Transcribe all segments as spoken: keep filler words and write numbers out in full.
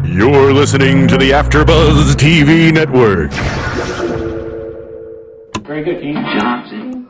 You're listening to the AfterBuzz T V network. Very good, King Johnson.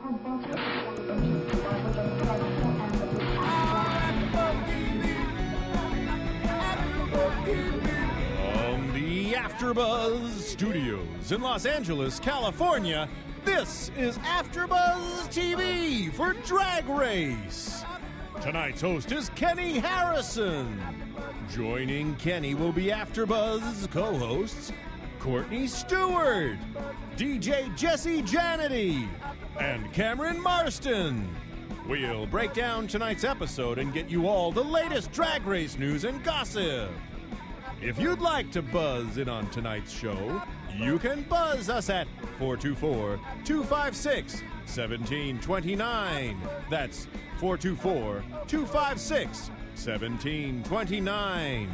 From the AfterBuzz Studios in Los Angeles, California, this is AfterBuzz T V for Drag Race. Tonight's host is Kenny Harrison. Joining Kenny will be AfterBuzz co-hosts Courtney Stewart, D J Jesse Janity, and Cameron Marston. We'll break down tonight's episode and get you all the latest Drag Race news and gossip. If you'd like to buzz in on tonight's show, you can buzz us at four two four, two five six, one seven two nine. That's four two four, two five six, one seven two nine.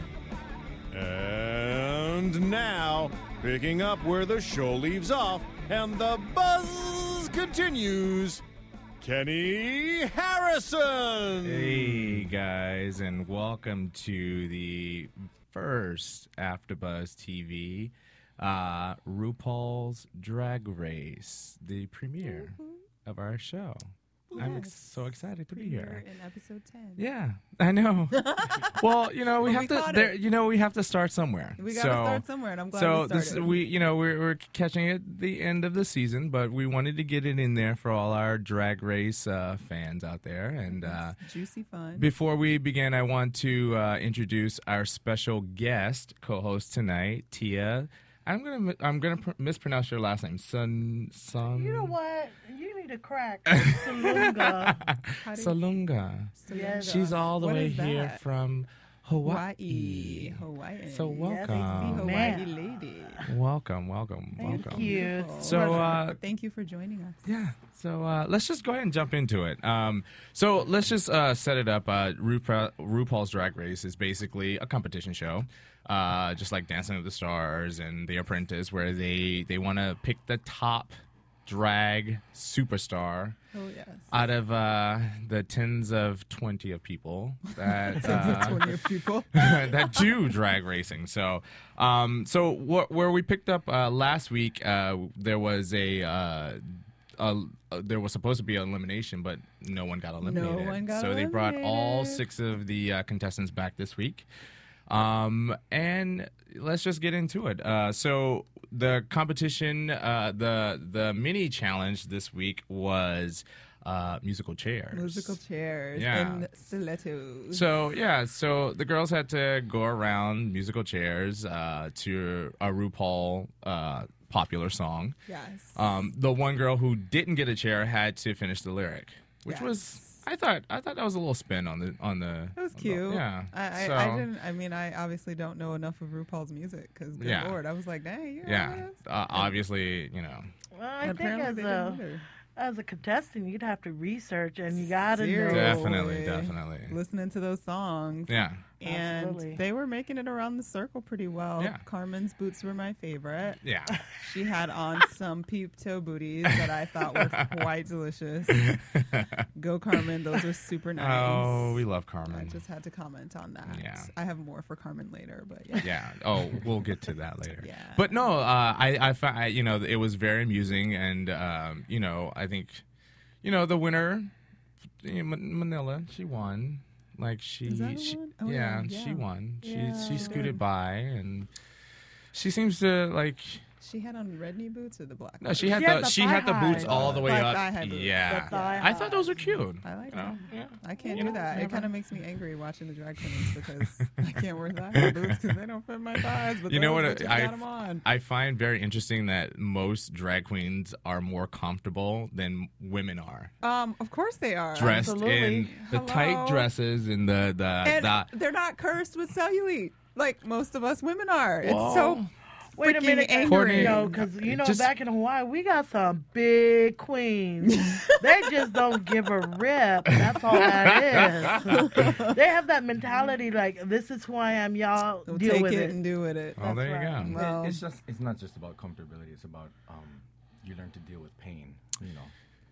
And now, picking up where the show leaves off and the buzz continues, Kenny Harrison! Hey guys, and welcome to the first AfterBuzz T V, uh, RuPaul's Drag Race, the premiere mm-hmm. of our show. Yes. I'm ex- so excited to premiere be here. In episode ten. Yeah, I know. Well, you know, we well, have we to. There, you know, we have to start somewhere. We got so, to start somewhere, and I'm glad so we started. So we, you know, we're, we're catching it at the end of the season, but we wanted to get it in there for all our Drag Race uh, fans out there. And uh, juicy fun. Before we begin, I want to uh, introduce our special guest co-host tonight, Tia. I'm gonna I'm gonna pr- mispronounce your last name. Sun Sun. You know what? You need to crack Salunga. Salunga. Yes. She's all the What way is here that? from Hawaii. Hawaii. Hawaii. So welcome. Yes, Hawaii Man. lady. Welcome, welcome, Thank welcome. you. So uh, Thank you for joining us. yeah. So uh, let's just go ahead and jump into it. Um, so let's just uh, set it up. Uh, RuPaul, RuPaul's Drag Race is basically a competition show. Uh, just like Dancing with the Stars and The Apprentice, where they, they want to pick the top drag superstar Oh, yes. out of uh, the tens of twenty of people that uh, twenty people. that do drag racing. So, um, so wh- where we picked up uh, last week, uh, there was a. Uh, Uh, there was supposed to be an elimination, but no one got eliminated. No one got so they brought all eliminated. six of the uh, contestants back this week. Um, and let's just get into it. Uh, so the competition, uh, the the mini challenge this week was uh, musical chairs. Musical chairs Yeah. and stilettos. So yeah, so the girls had to go around musical chairs uh, to a RuPaul uh, popular song. Yes. Um, the one girl who didn't get a chair had to finish the lyric, which Yes. was I thought I thought that was a little spin on the on the. It was on the- cute. yeah. I, I, so, I didn't. I mean, I obviously don't know enough of RuPaul's music because, good Yeah. lord, I was like, dang, you know Yeah. this? Uh, obviously, you know. Well, I think Apparently as they a didn't either. as a contestant, you'd have to research, and you gotta Seriously. know. Definitely, definitely. Listening to those songs. Yeah. And Absolutely. they were making it around the circle pretty well. Yeah. Carmen's boots were my favorite. Yeah. She had on some peep toe booties that I thought were quite delicious. Go Carmen, those are super nice. Oh, we love I Carmen. just had to comment on that. Yeah. I have more for Carmen later, but yeah. Yeah. Oh, we'll get to that later. Yeah. But no, uh, I, I, fi- I, you know, it was very amusing, and um, you know, I think, you know, the winner, you know, Man- Manila, she won. Like she, Is that a she one? Oh, yeah, yeah, she yeah. won. Yeah. she she She scooted did. by, and she seems to like. She had on red knee boots or the black No, ones? she had She the had the she had the thigh boots high. all the way Black up. thigh high boots. Yeah, The thigh I thought those were high. cute. I like you know? them. Yeah. I can't You do know, that. It never. kind of makes me angry watching the drag queens because I can't wear thigh high boots because they don't fit my thighs. But You know those what, bitches I- got 'em on. I find very interesting that most drag queens are more comfortable than women are. Um, of course they are. Dressed in Absolutely. the Hello? tight dresses and the the, And the they're not cursed with cellulite like most of us women are. It's Whoa. so Wait a freaking minute, angry. Courtney, no, because you know Just- back in Hawaii we got some big queens. They just don't give a rip. That's all that is. They have that mentality like this is who I am. Y'all They'll deal take with it, it. and do with it. oh, there you right. go. Well, It- it's just it's not just about comfortability. It's about um, you learn to deal with pain. You know.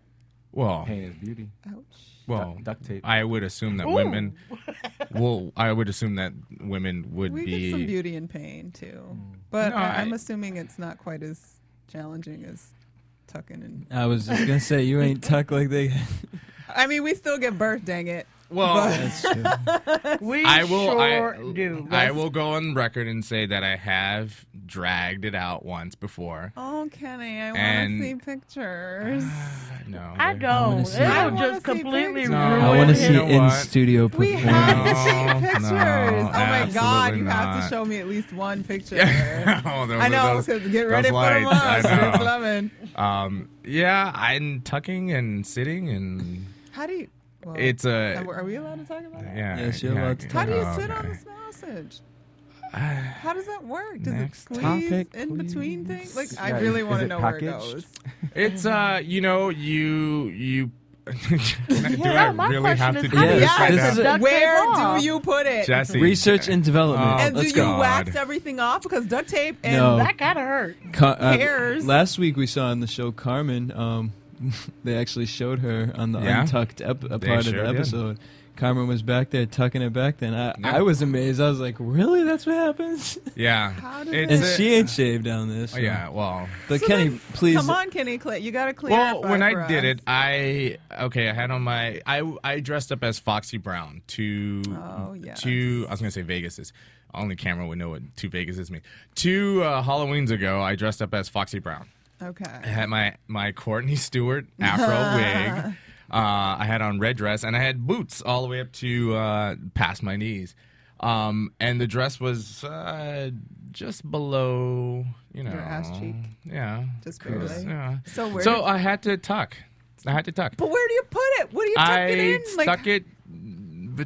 Well, Pain is beauty. Ouch. well, Du- duct tape. I would assume that women. Well, I would assume that women would We be. get some beauty in pain too, but No, I, I- I'm assuming it's not quite as challenging as tucking and. I was just gonna say you ain't tuck like they. I mean, we still give birth. Dang it. Well, That's true. We I will. sure I, do. I will go on record and say that I have dragged it out once before. Oh, Kenny, I want And- to see pictures. No, I they- don't. wanna see It'll it. just I wanna see completely pictures. ruin I want to see You know in what? studio We performance. have to see No, pictures. no, oh my God, you absolutely have to not. show me at least one picture. oh, those I are know, those- because get those ready for lights, tomorrow. I know. It's eleven. Um, yeah, I'm tucking and sitting and How do you? Well, it's a are are we allowed to talk about that? yeah. Yes, you're yeah, allowed to How do you oh, sit okay. on the sausage? How does that work? Does Next it squeeze topic, in between please. things? Like, Yeah, I really is want to it know where it packaged? goes. It's uh, you know, you you. do Yeah, I my really have to question do is, how do this you right this now? is a- duct tape Where off? do you put it? Jesse. Research and development. Oh, and do Let's you go. wax everything off? Because duct tape and No. That gotta hurt. Ca- uh, hairs. last week we saw on the show Carmen. Um, they actually showed her on the Yeah? untucked ep- a They part of sure the did. episode. Carmen was back there tucking it back then. I, Yeah. I was amazed. I was like, really? That's what happens? Yeah. How does It's And it- a- she ain't shaved down there. So. Oh, yeah. Well. But So Kenny, then, please. Come on, Kenny. Cle- You got to clear. Well, when I did it, I okay. I had on my I I dressed up as Foxy Brown to Oh, yes. to I was gonna say Vegas's. Only camera would know what two Vegas's mean. Two uh, Halloweens ago, I dressed up as Foxy Brown. I Okay. had my my Courtney Stewart afro wig. Uh, I had on red dress and I had boots all the way up to uh, past my knees. Um, and the dress was uh, just below, you know, Your ass cheek? Yeah, Just It was- barely. yeah. So where? So did- I had to tuck. I had to tuck. but where do you put it? What do you tuck I it in? stuck it bet-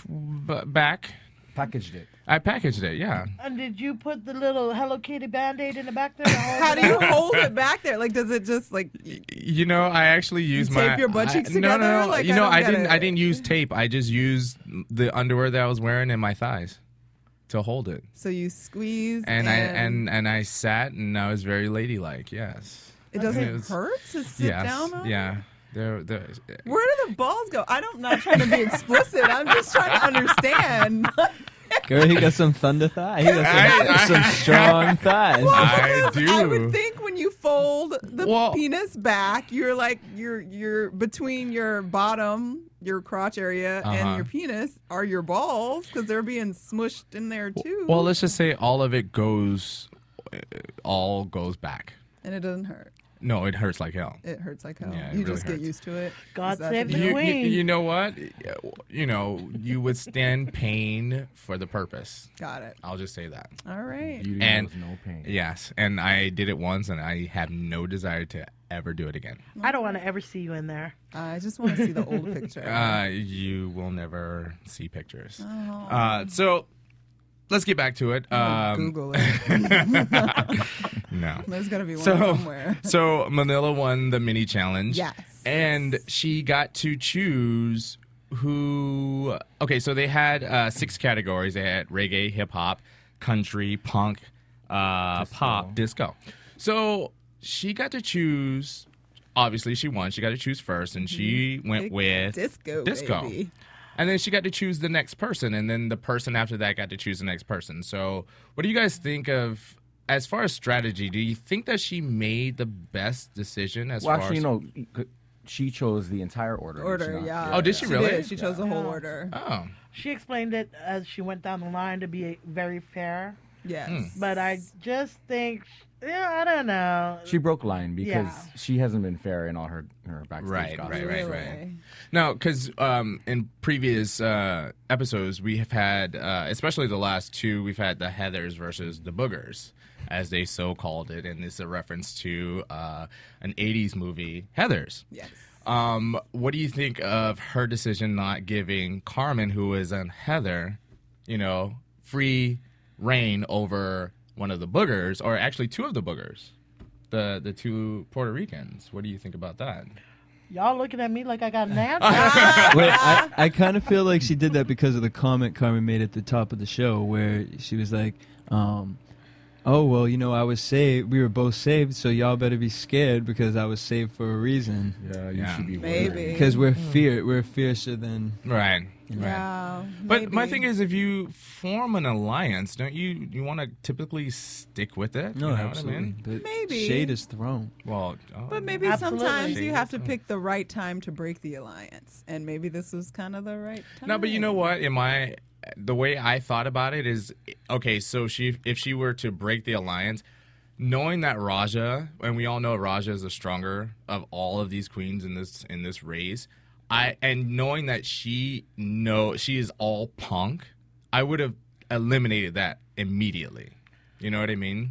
b- back. Packaged it. I packaged it. Yeah. And did you put the little Hello Kitty Band-Aid in the back there? to hold How it do you up? hold it back there? Like, does it just like? You know, I actually used tape my your butt cheeks I, no, no, together? no. Like, you I know, don't I get didn't. it. I didn't use tape. I just used the underwear that I was wearing and my thighs to hold it. So you squeeze And, I and and I sat and I was very ladylike. Yes. it doesn't it was- hurt to sit yes. down on. Yeah. There. There. Where do the balls go? I don't. I'm not trying to be explicit. I'm just trying to understand. Girl, he got some thunder thigh. He got some, I- I- some strong thighs. I Because I would do. think when you fold the Well- penis back, you're like you're you're between your bottom, your crotch area, Uh-huh. and your penis are your balls because they're being smushed in there too. Well, let's just say all of it goes, uh, all goes back. and it doesn't hurt. No, it hurts like hell. It hurts like hell. Yeah, it you really just get hurts. used to it. God Is that save the the You, deal? you, queen. you know what? You know, you withstand pain for the purpose. Got it. I'll just say that. All right. Beauty And- knows no pain. Yes, and I did it once, and I have no desire to ever do it again. I don't want to ever see you in there. I just want to see the old picture. Uh, you will never see pictures. Oh. Uh, so let's get back to it. I'm Um, gonna Google it. no. There's got to be one So, somewhere. so Manila won the mini challenge. Yes. And she got to choose who. Okay, so they had uh, six categories. They had reggae, hip hop, country, punk, uh, Disco. pop, disco. So she got to choose. Obviously, she won. She got to choose first, and she went Big with disco. disco. Baby. And then she got to choose the next person, and then the person after that got to choose the next person. So, what do you guys think of as far as strategy? Do you think that she made the best decision as Well, far actually, as no. She chose the entire order. did Order, she not? yeah. Oh, did she really? did. She chose the whole Yeah. order. Oh, She explained it as she went down the line to be very fair. Yes. Hmm. But I just think, yeah, I don't know. She broke line because Yeah. she hasn't been fair in all her her backstage Right, gossip. right, right, Really? right. No, because um, in previous uh, episodes, we have had, uh, especially the last two, we've had the Heathers versus the Boogers, as they so called it. And it's a reference to uh, an eighties movie, Heathers. Yes. Um, what do you think of her decision not giving Carmen, who is a Heather, you know, free reign over one of the Boogers, or actually two of the Boogers, the the two Puerto Ricans? What do you think about that? Y'all looking at me like I got an answer. Wait, I, I kind of feel like she did that because of the comment Carmen made at the top of the show where she was like, um, oh, well, you know, I was saved. We were both saved, so y'all better be scared because I was saved for a reason. Yeah, you Yeah. should be Maybe. worried. Because we're fear, we're fiercer than. Right. Yeah. But my maybe. thing is, if you form an alliance, don't you you want to typically stick with it? No, you know absolutely. What I mean? But Maybe. shade is thrown. Well, oh, But maybe Absolutely. sometimes you have to Shades. pick the right time to break the alliance, and maybe this was kind of the right time. no, but you know what? In my the way I thought about it is, okay, so she if she were to break the alliance, knowing that Raja, and we all know Raja is the stronger of all of these queens in this in this race, I and knowing that she know she is all punk, I would have eliminated that immediately. You know what I mean?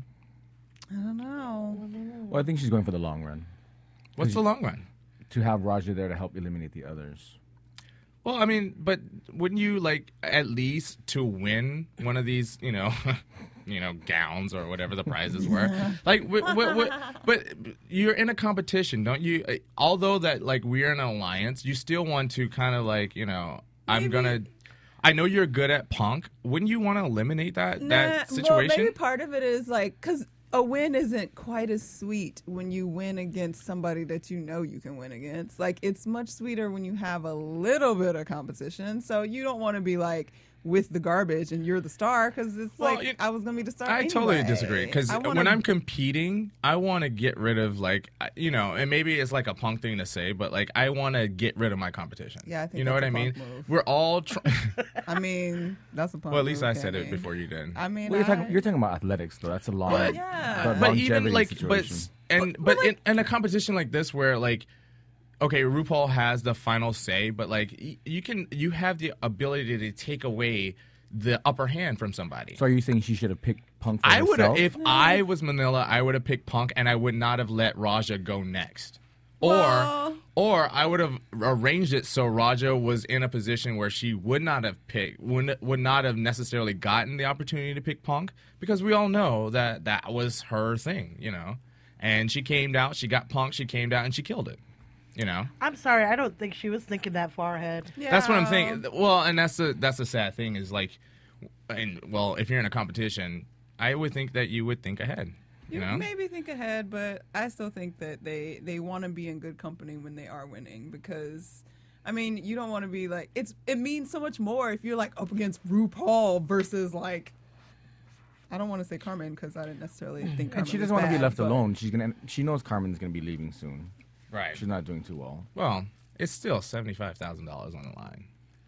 I don't know. Well, I think she's going for the long run. What's the long run? To have Raja there to help eliminate the others. Well, I mean, but wouldn't you like at least to win one of these, you know, you know, gowns or whatever the prizes were? Like, wh- wh- wh- but you're in a competition, don't you? Uh, Although that like we're in an alliance, you still want to kind of like, you know, I'm Maybe- gonna. I know you're good at punk. Wouldn't you want to eliminate that Nah, that well, situation? maybe part of it is like because a win isn't quite as sweet when you win against somebody that you know you can win against. Like it's much sweeter when you have a little bit of competition. So you don't want to be like with the garbage and you're the star because it's Well, like you- I was gonna be the star. I totally anyway. disagree because I wanna- when I'm competing, I want to get rid of like I- you know, and maybe it's like a punk thing to say, but like I want to get rid of my competition. Yeah, I think you know that's what I a mean. punk move. We're all. Tr- I mean, that's a punk well, at least move, I said it Kenny. before you did. I mean, Well, you're, I, talking, you're talking about athletics, though. That's a long, But- Yeah. but but longevity even like, but situation. and but, in, in a competition like this where like. Okay, RuPaul has the final say, but like y- you can, you have the ability to take away the upper hand from somebody. So are you saying she should have picked Punk for I would have, herself? if I was Manila, I would have picked Punk, and I would not have let Raja go next. Well- Or, or I would have arranged it so Raja was in a position where she would not have picked, would would not have necessarily gotten the opportunity to pick Punk, because we all know that that was her thing, you know. And she came out, she got Punk, she came out, and she killed it, you know. I'm sorry, I don't think she was thinking that far ahead. That's what I'm Yeah. saying. Well, and that's the that's the sad thing is like, and well, if you're in a competition, I would think that you would think ahead. You You know, maybe think ahead, but I still think that they they want to be in good company when they are winning because, I mean, you don't want to be like it's. It means so much more if you're like up against RuPaul versus like. I don't want to say Carmen because I didn't necessarily think Carmen And she was doesn't want to be bad, left but- alone. She's gonna. She knows Carmen's gonna be leaving soon. right? She's not doing too well. Well, it's still seventy five thousand dollars on the line.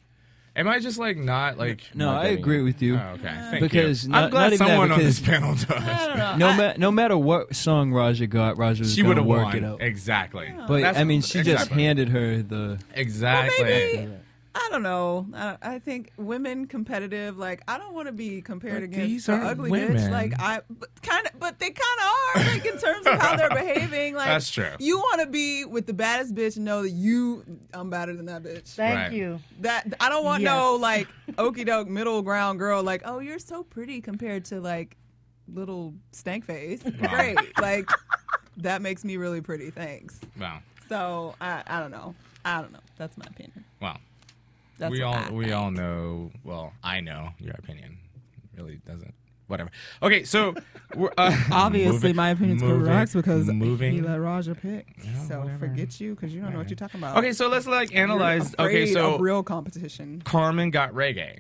Am I just like not like? No, Not I getting agree it. with you. Oh, okay, thank Because you. not- I'm glad not even that, someone on this because- panel does. I don't know. No, I- ma- no matter what song Raja got, Raja was She going would to have work won it out. exactly. But That's- I mean, she just exactly. handed her the. exactly. maybe- I don't know. I, I think women competitive. Like I don't want to be compared But against these the are ugly women. bitch. Like I kind of, but they kind of are. Like in terms of how they're behaving. Like That's true. You want to be with the baddest bitch and know that you, I'm better than that bitch. Thank Right. you. That I don't want Yes. no like okey doke middle ground girl. Like oh you're so pretty compared to like little stank face. Great. Like that makes me really pretty. Thanks. Wow. So I I don't know. I don't know. That's my opinion. Wow. That's we all what I we think. all know. Well, I know your opinion. Really doesn't. Whatever. Okay, so we're, uh, Obviously, moving- my opinion's moving- correct because moving. he let Raja pick. Yeah, so whatever. forget you because you don't know what you're talking about. Okay, so let's like You're analyze. Okay, afraid so of real competition. Carmen got reggae.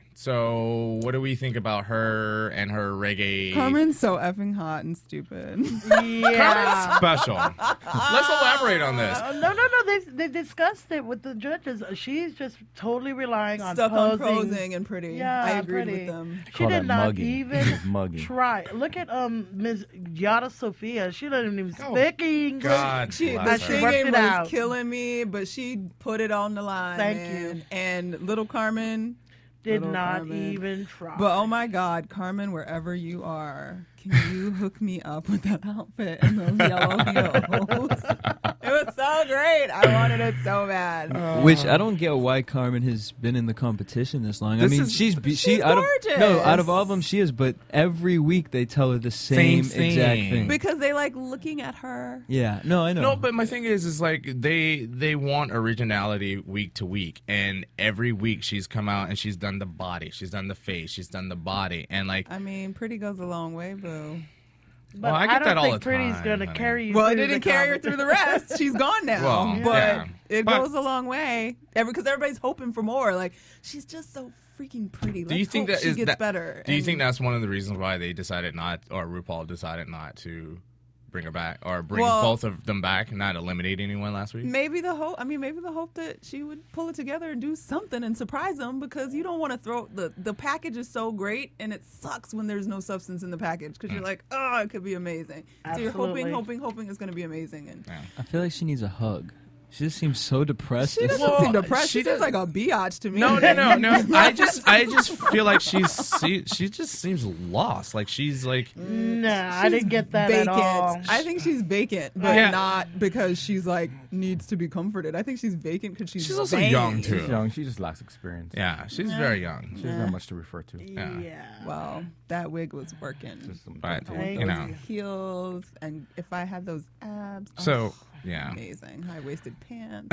So what do we think about her and her reggae? Carmen's so effing hot and stupid. Yeah. special. Let's elaborate on this. Uh, no, no, no. They they discussed it with the judges. She's just totally relying on Stuck on posing. posing and pretty. Yeah, I agreed pretty. with them. She Call did that not mugging. even Mugging. try. Look at um Miz Yada Sophia. She didn't even Oh, speak English. God She, the bless she her. worked singing it was out. killing me, but she put it on the line. Thank man. you. And little Carmen Did Little not Carmen. even try. But oh my God, Carmen, wherever you are, can you hook me up with that outfit and those yellow heels? It was so great. I wanted it so bad. Which I don't get why Carmen has been in the competition this long. This I mean, is- she's be- she's she out of no gorgeous. out of all of them she is, but every week they tell her the same, Same exact thing. thing. Because they like looking at her. Yeah, no, I know. No, but my thing is, is like they they want originality week to week, and every week she's come out and she's done the body, she's done the face, she's done the body, and like I mean, pretty goes a long way, boo. But Well, I get don't that all think the Pretty's time, gonna honey. carry you. Well, it through didn't the carry her comedy. through the rest. She's gone now. Well, but yeah. it But- goes a long way. Because everybody's hoping for more. Like, she's just so freaking pretty. Let's Do you think hope that she is gets that, better? Do you And- think that's one of the reasons why they decided not, or RuPaul decided not to bring her back, or bring Well- both of them back, and not eliminate anyone last week? Maybe the hope. I mean, maybe the hope that she would pull it together and do something and surprise them, because you don't want to throw the the package is so great and it sucks when there's no substance in the package, because you're like, oh, it could be amazing. So you're hoping, Absolutely. hoping, hoping it's going to be amazing. And I feel like she needs a hug. She just seems so depressed. she and doesn't Well, seem depressed. she She, seems does- like a biatch to me. No, no, no, no. I just, I just feel like she's, she, she just seems lost. Like she's like, Nah, I She's didn't get that vacant. at all. I think she's vacant, but Yeah. not because she's like needs to be comforted. I think she's vacant because she's she's also vain. young too. She's young. She just lacks experience. Yeah, she's very young. She doesn't have much to refer to. yeah. Well, that wig was working. Just some But duct tape. Thank you know, Heels, and if I had those abs, oh, so yeah. amazing. High waisted pants.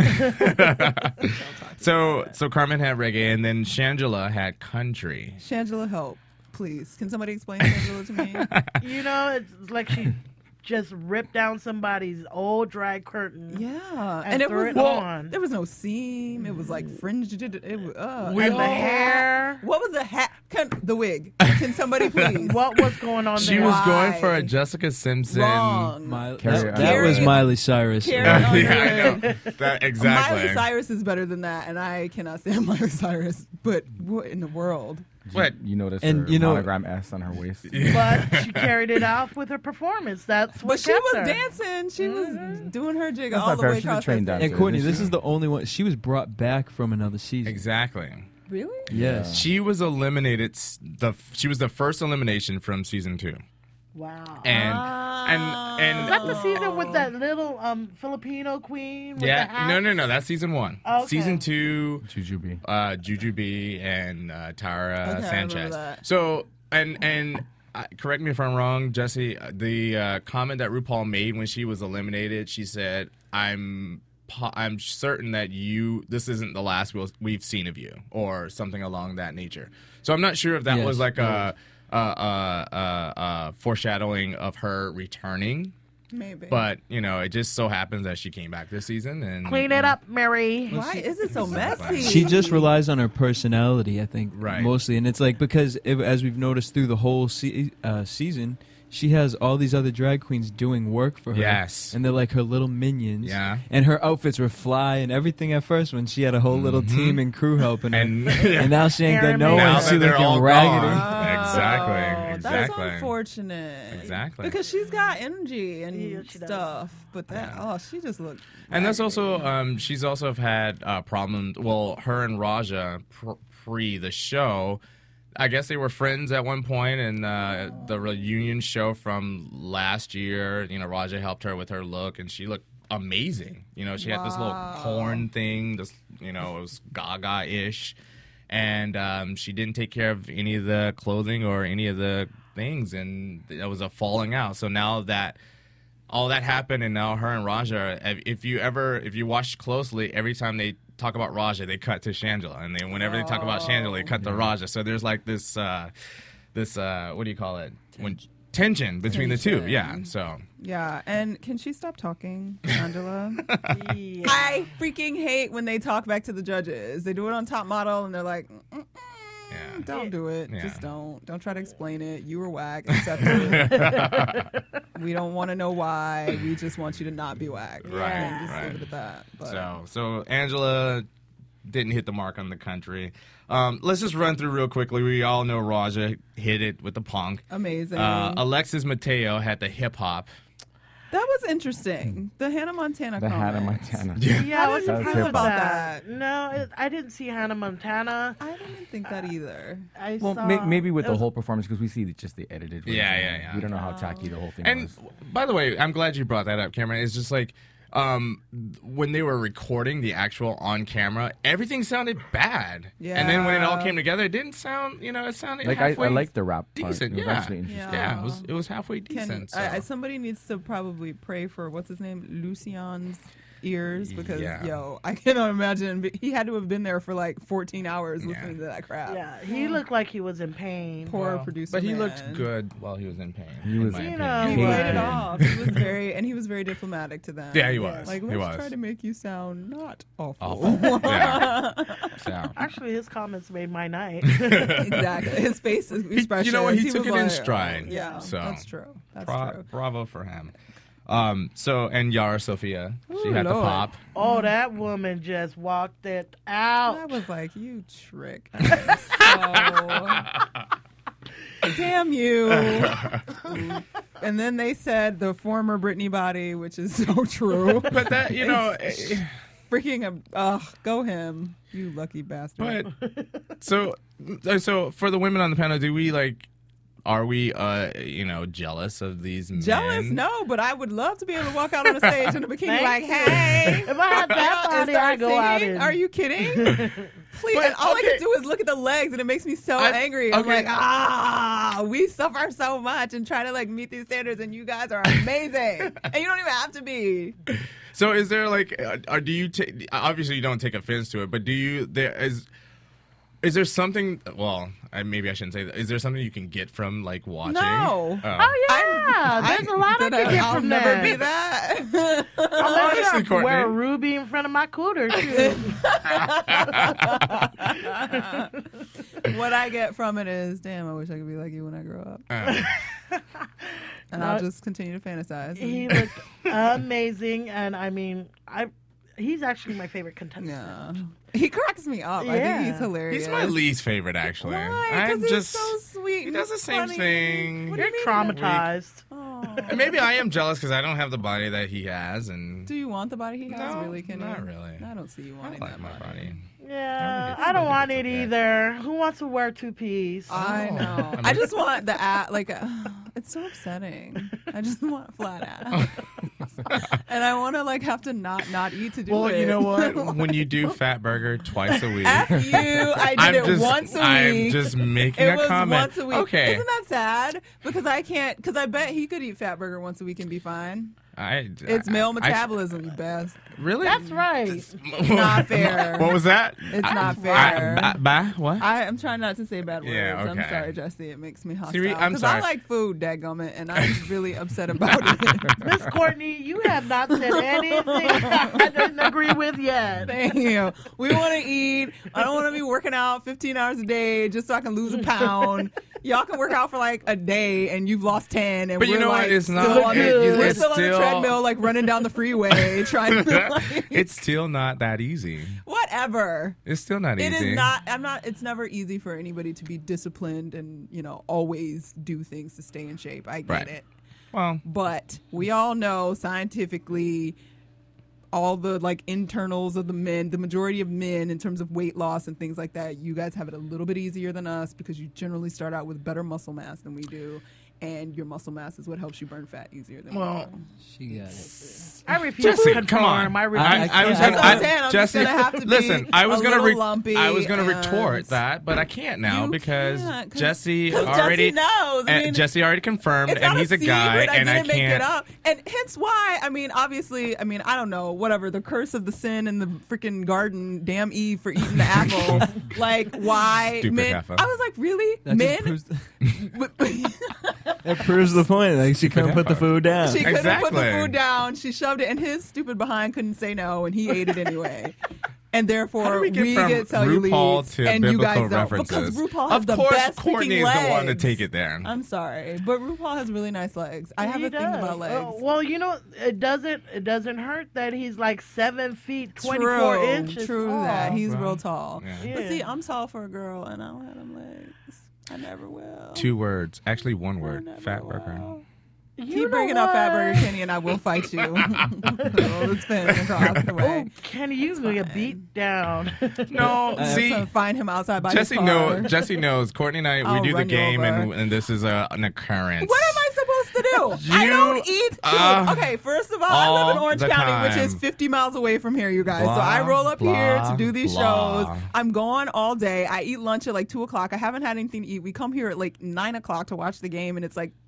So, so Carmen had reggae, and then Shangela had country. Shangela, help, please. Can somebody explain Shangela to me? You know, it's like she just ripped down somebody's old drag curtain. Yeah, And it threw was it well, on. there was no seam. It was like fringed. It, it was. Uh, And the hair. What was the hat? Can, the wig. Can somebody please? What was going on She there? was Why? going for a Jessica Simpson. Wrong. Mi- Carrie that, that Carrie- was Miley Cyrus. Carrie yeah, Underwood. I know. That, exactly. Miley Cyrus is better than that, and I cannot stand Miley Cyrus. But what in the world? What? You notice And her you know- monogram S on her waist. But she carried it off with her performance. That's what But she kept was her. dancing. She was doing her jig That's all not the fair. way She's a across trained that dancer. stage. And Courtney, Isn't this she? is the only one. She was brought back from another season. Exactly. Really? Yes. She was eliminated. s- The she was the first elimination from season two, Wow. and and and Is that the season with that little um Filipino queen? With the yeah, hat? no, no, no. That's season one. Okay. Season two, Jujubee. uh, Jujubee and uh, Tara Okay, I remember Sanchez. that. So and and uh, correct me if I'm wrong, Jesse. uh, The uh, comment that RuPaul made when she was eliminated, she said, "I'm." po- I'm certain that you. This isn't the last we'll, we've seen of you, or something along that nature. So I'm not sure if that Yes, was like it a, a, a, a, a foreshadowing of her returning, Maybe. but you know, it just so happens that she came back this season and Clean it up, Mary. why is it so messy? She just relies on her personality, I think, Right. mostly. And it's like, because if, as we've noticed through the whole se- uh, season, she has all these other drag queens doing work for her. Yes. And they're like her little minions. Yeah. And her outfits were fly and everything at first when she had a whole little team and crew helping her. And- And, now she ain't got Karen no May. now one. that She they're all looking raggedy. gone. Exactly. Oh, Exactly. That's unfortunate. Exactly. Because she's got energy and Yeah, she does. stuff. But that, oh, she just looked. And that's raggedy. also, um, she's also had uh, problems. Well, her and Raja pr- pre the show, I guess they were friends at one point, and uh, the reunion show from last year, you know, Raja helped her with her look, and she looked amazing. You know, she had this little Wow. corn thing, this, you know, it was Gaga-ish, and um, she didn't take care of any of the clothing or any of the things, and that was a falling out. So now that all that happened, and now her and Raja, if you ever, if you watch closely, every time they talk about Raja, they cut to Shangela, and then whenever they talk about Shangela, they cut to Raja. So there's like this, uh, this, uh, what do you call it? When tension between the two, Tension. yeah. So Yeah, and can she stop talking, Angela? Yeah. I freaking hate when they talk back to the judges. They do it on Top Model, and they're like, Mm-mm, Yeah. "Don't do it. Yeah. Just don't. Don't try to explain it. You were whack. Accept it. We don't want to know why. We just want you to not be whack. Right, And just right. leave it at that. But So, so Angela didn't hit the mark on the country. Um, let's just run through real quickly. We all know Raja hit it with the punk. amazing. Uh, Alexis Mateo had the hip hop. that was interesting. The Hannah Montana. The Hannah comment. Montana. Yeah, I How was did you surprised feel about about that. that? No, it, I didn't see Hannah Montana. I didn't think that either. I Well, saw, may- maybe with it the was- whole performance, because we see the- just the edited version. Yeah, yeah, yeah. We don't know how tacky the whole thing And was. by the way, I'm glad you brought that up, Cameron. It's just like um, when they were recording the actual on camera, everything sounded bad. And then when it all Yeah. came together, it didn't sound, you know, it sounded Like, I, halfway I like the rap part. decent. It was Yeah. actually interesting. Yeah, it was it was halfway Can, decent. I, I, so. somebody needs to probably pray for what's his name, Lucian's ears because Yeah. yo, I cannot imagine. He had to have been there for like fourteen hours Yeah. listening to that crap. Yeah, he looked like he was in pain. Poor Well, producer. But he man. looked good while he was in pain. He in was- my You opinion. know, He He played it was. off. He was very, and he was very diplomatic to them. Yeah, he was. Like, He let's was. try to make you sound not awful. Awful. yeah. So. Actually, his comments made my night. Exactly. His face expression. you know what? He took was it in like, stride. oh, yeah, So, that's true. That's Bra- true. bravo for him. Um, so and Yara Sofia, she Ooh, had the Lord. pop. Oh, that woman just walked it out. I was like, you trick. so, damn you. And then they said the former Britney body, which is so true. But that you know, eh, Freaking, um, ugh, go him, you lucky bastard. but so so for the women on the panel, do we like? Are we, uh, you know, jealous of these men? Jealous? No, but I would love to be able to walk out on the stage in a bikini Thank like, you. hey. If I had that and body, start I'd go out singing. in. Are you kidding? Please. But, and all I okay. can do is look at the legs, and it makes me so I- angry. I'm okay. like, ah, we suffer so much and try to like meet these standards, and you guys are amazing, and you don't even have to be. So is there like, uh, or do you take? Obviously, you don't take offense to it, but do you? There is. Is there something? Well, I, maybe I shouldn't say that. Is there something you can get from like watching? No. Oh. Oh yeah, there's a lot I That can get I'll from never that. be that. I'll Honestly, never Courtney. wear a ruby in front of my cooter too. What I get from it is, damn, I wish I could be like you when I grow up, Uh, and No. I'll just continue to fantasize. He looked amazing, and I mean, I he's actually my favorite contestant. Yeah. He cracks me up. I Yeah. think he's hilarious. he's my least favorite, actually. Why? I'm Because just. he's so sweet. he does the and same funny. thing. What do You're you mean? traumatized. Oh. And maybe I am jealous because I don't have the body that he has, and Do you want the body he has? No, really? Can not you? really. I don't see you I wanting like that my body. Yeah, I I don't think want it's it okay. either. Who wants to wear two piece? I Oh. know. I mean- I just want the ass. Like, uh, it's so upsetting. I just want flat ass, and I want to like have to not not eat to do Well, it. you know what? When you do Fat Burger twice a week, F you. I did I'm it just, once a I'm week. just making It a was comment. once a week. Okay, Isn't that sad? Because I can't. Because I bet he could eat Fat Burger once a week and be fine. I, It's male I- metabolism, you best. really? That's right. It's not fair. What was that? It's I- not I- fair. ba- ba- what? I am trying not to say bad words. Yeah, I'm okay. sorry, Jesse. It makes me hostile. Siri, I'm 'Cause sorry. I like food, dadgummit, and I'm really upset about it. Miss Courtney, you have not said anything I didn't agree with yet. Thank you. We want to eat. I don't want to be working out fifteen hours a day just so I can lose a pound. Y'all can work out for like a day and you've lost ten, and But we're you know like what? It's still not- on it- the, it- we're it's still on the still- treadmill, like running down the freeway, trying to like, It's still not that easy. whatever. It's still not It easy. is not. I'm not. It's never easy for anybody to be disciplined and you know always do things to stay in shape. I get Right. it, Well, but we all know scientifically all the like internals of the men, the majority of men in terms of weight loss and things like that, you guys have it a little bit easier than us because you generally start out with better muscle mass than we do. And your muscle mass is what helps you burn fat easier than Well, we do. She got it. I refuse Jesse, to come on. conform. I refuse. I, I was That's gonna, what I'm I- saying. I'm just Jesse, gonna have to be listen. I was a gonna, little lumpy I was gonna retort and- that, but I can't now You because can't, 'cause- Jesse 'cause already Jesse knows. I and mean, Jesse already confirmed, It's and not he's a a guy, secret. and I I didn't make it can't. up, and hence why. I mean, obviously, I mean, I don't know, whatever the curse of the sin in the freaking garden. Damn Eve for eating the apple. Like, why Stupid men? heifer. I was like, really, That just men? proves the, that proves the point. Like she couldn't put the food down. She couldn't put the Exactly. food down. She shoved it, and his stupid behind couldn't say no, and he ate it anyway. And How therefore, do we get from cellulite, RuPaul to and you biblical guys don't. references? Because RuPaul has of the course, best Courtney freaking is the one to legs. take it there. I'm sorry, but RuPaul has really nice legs. I have He a thing does. about legs. Uh, well, you know, it doesn't. It doesn't hurt that he's like seven feet twenty-four True, inches. True tall. that. He's Well, real tall. yeah. But Yeah. see, I'm tall for a girl, and I don't have them legs. I never will. Two words, actually one I word. never Fat burger. will. You Keep know bringing up Fat what? Burger Kenny, and I will fight you. Roll the spin across the way. Oh, Kenny, you gonna get fine. beat down. No, I'm see, gonna find him outside by Jesse his car. know. Jesse knows. Courtney and I, we I'll do the run you game, and, over. and this is a, an occurrence. What am I supposed to do? I You- don't eat food. uh, okay, first of all, I live in all Orange the County, which is time. fifty miles away from here, you guys. so Blah, I roll up here blah, to do these blah. shows. I'm gone all day. I eat lunch at like two o'clock. I haven't had anything to eat. We come here at like nine o'clock to watch the game, and it's like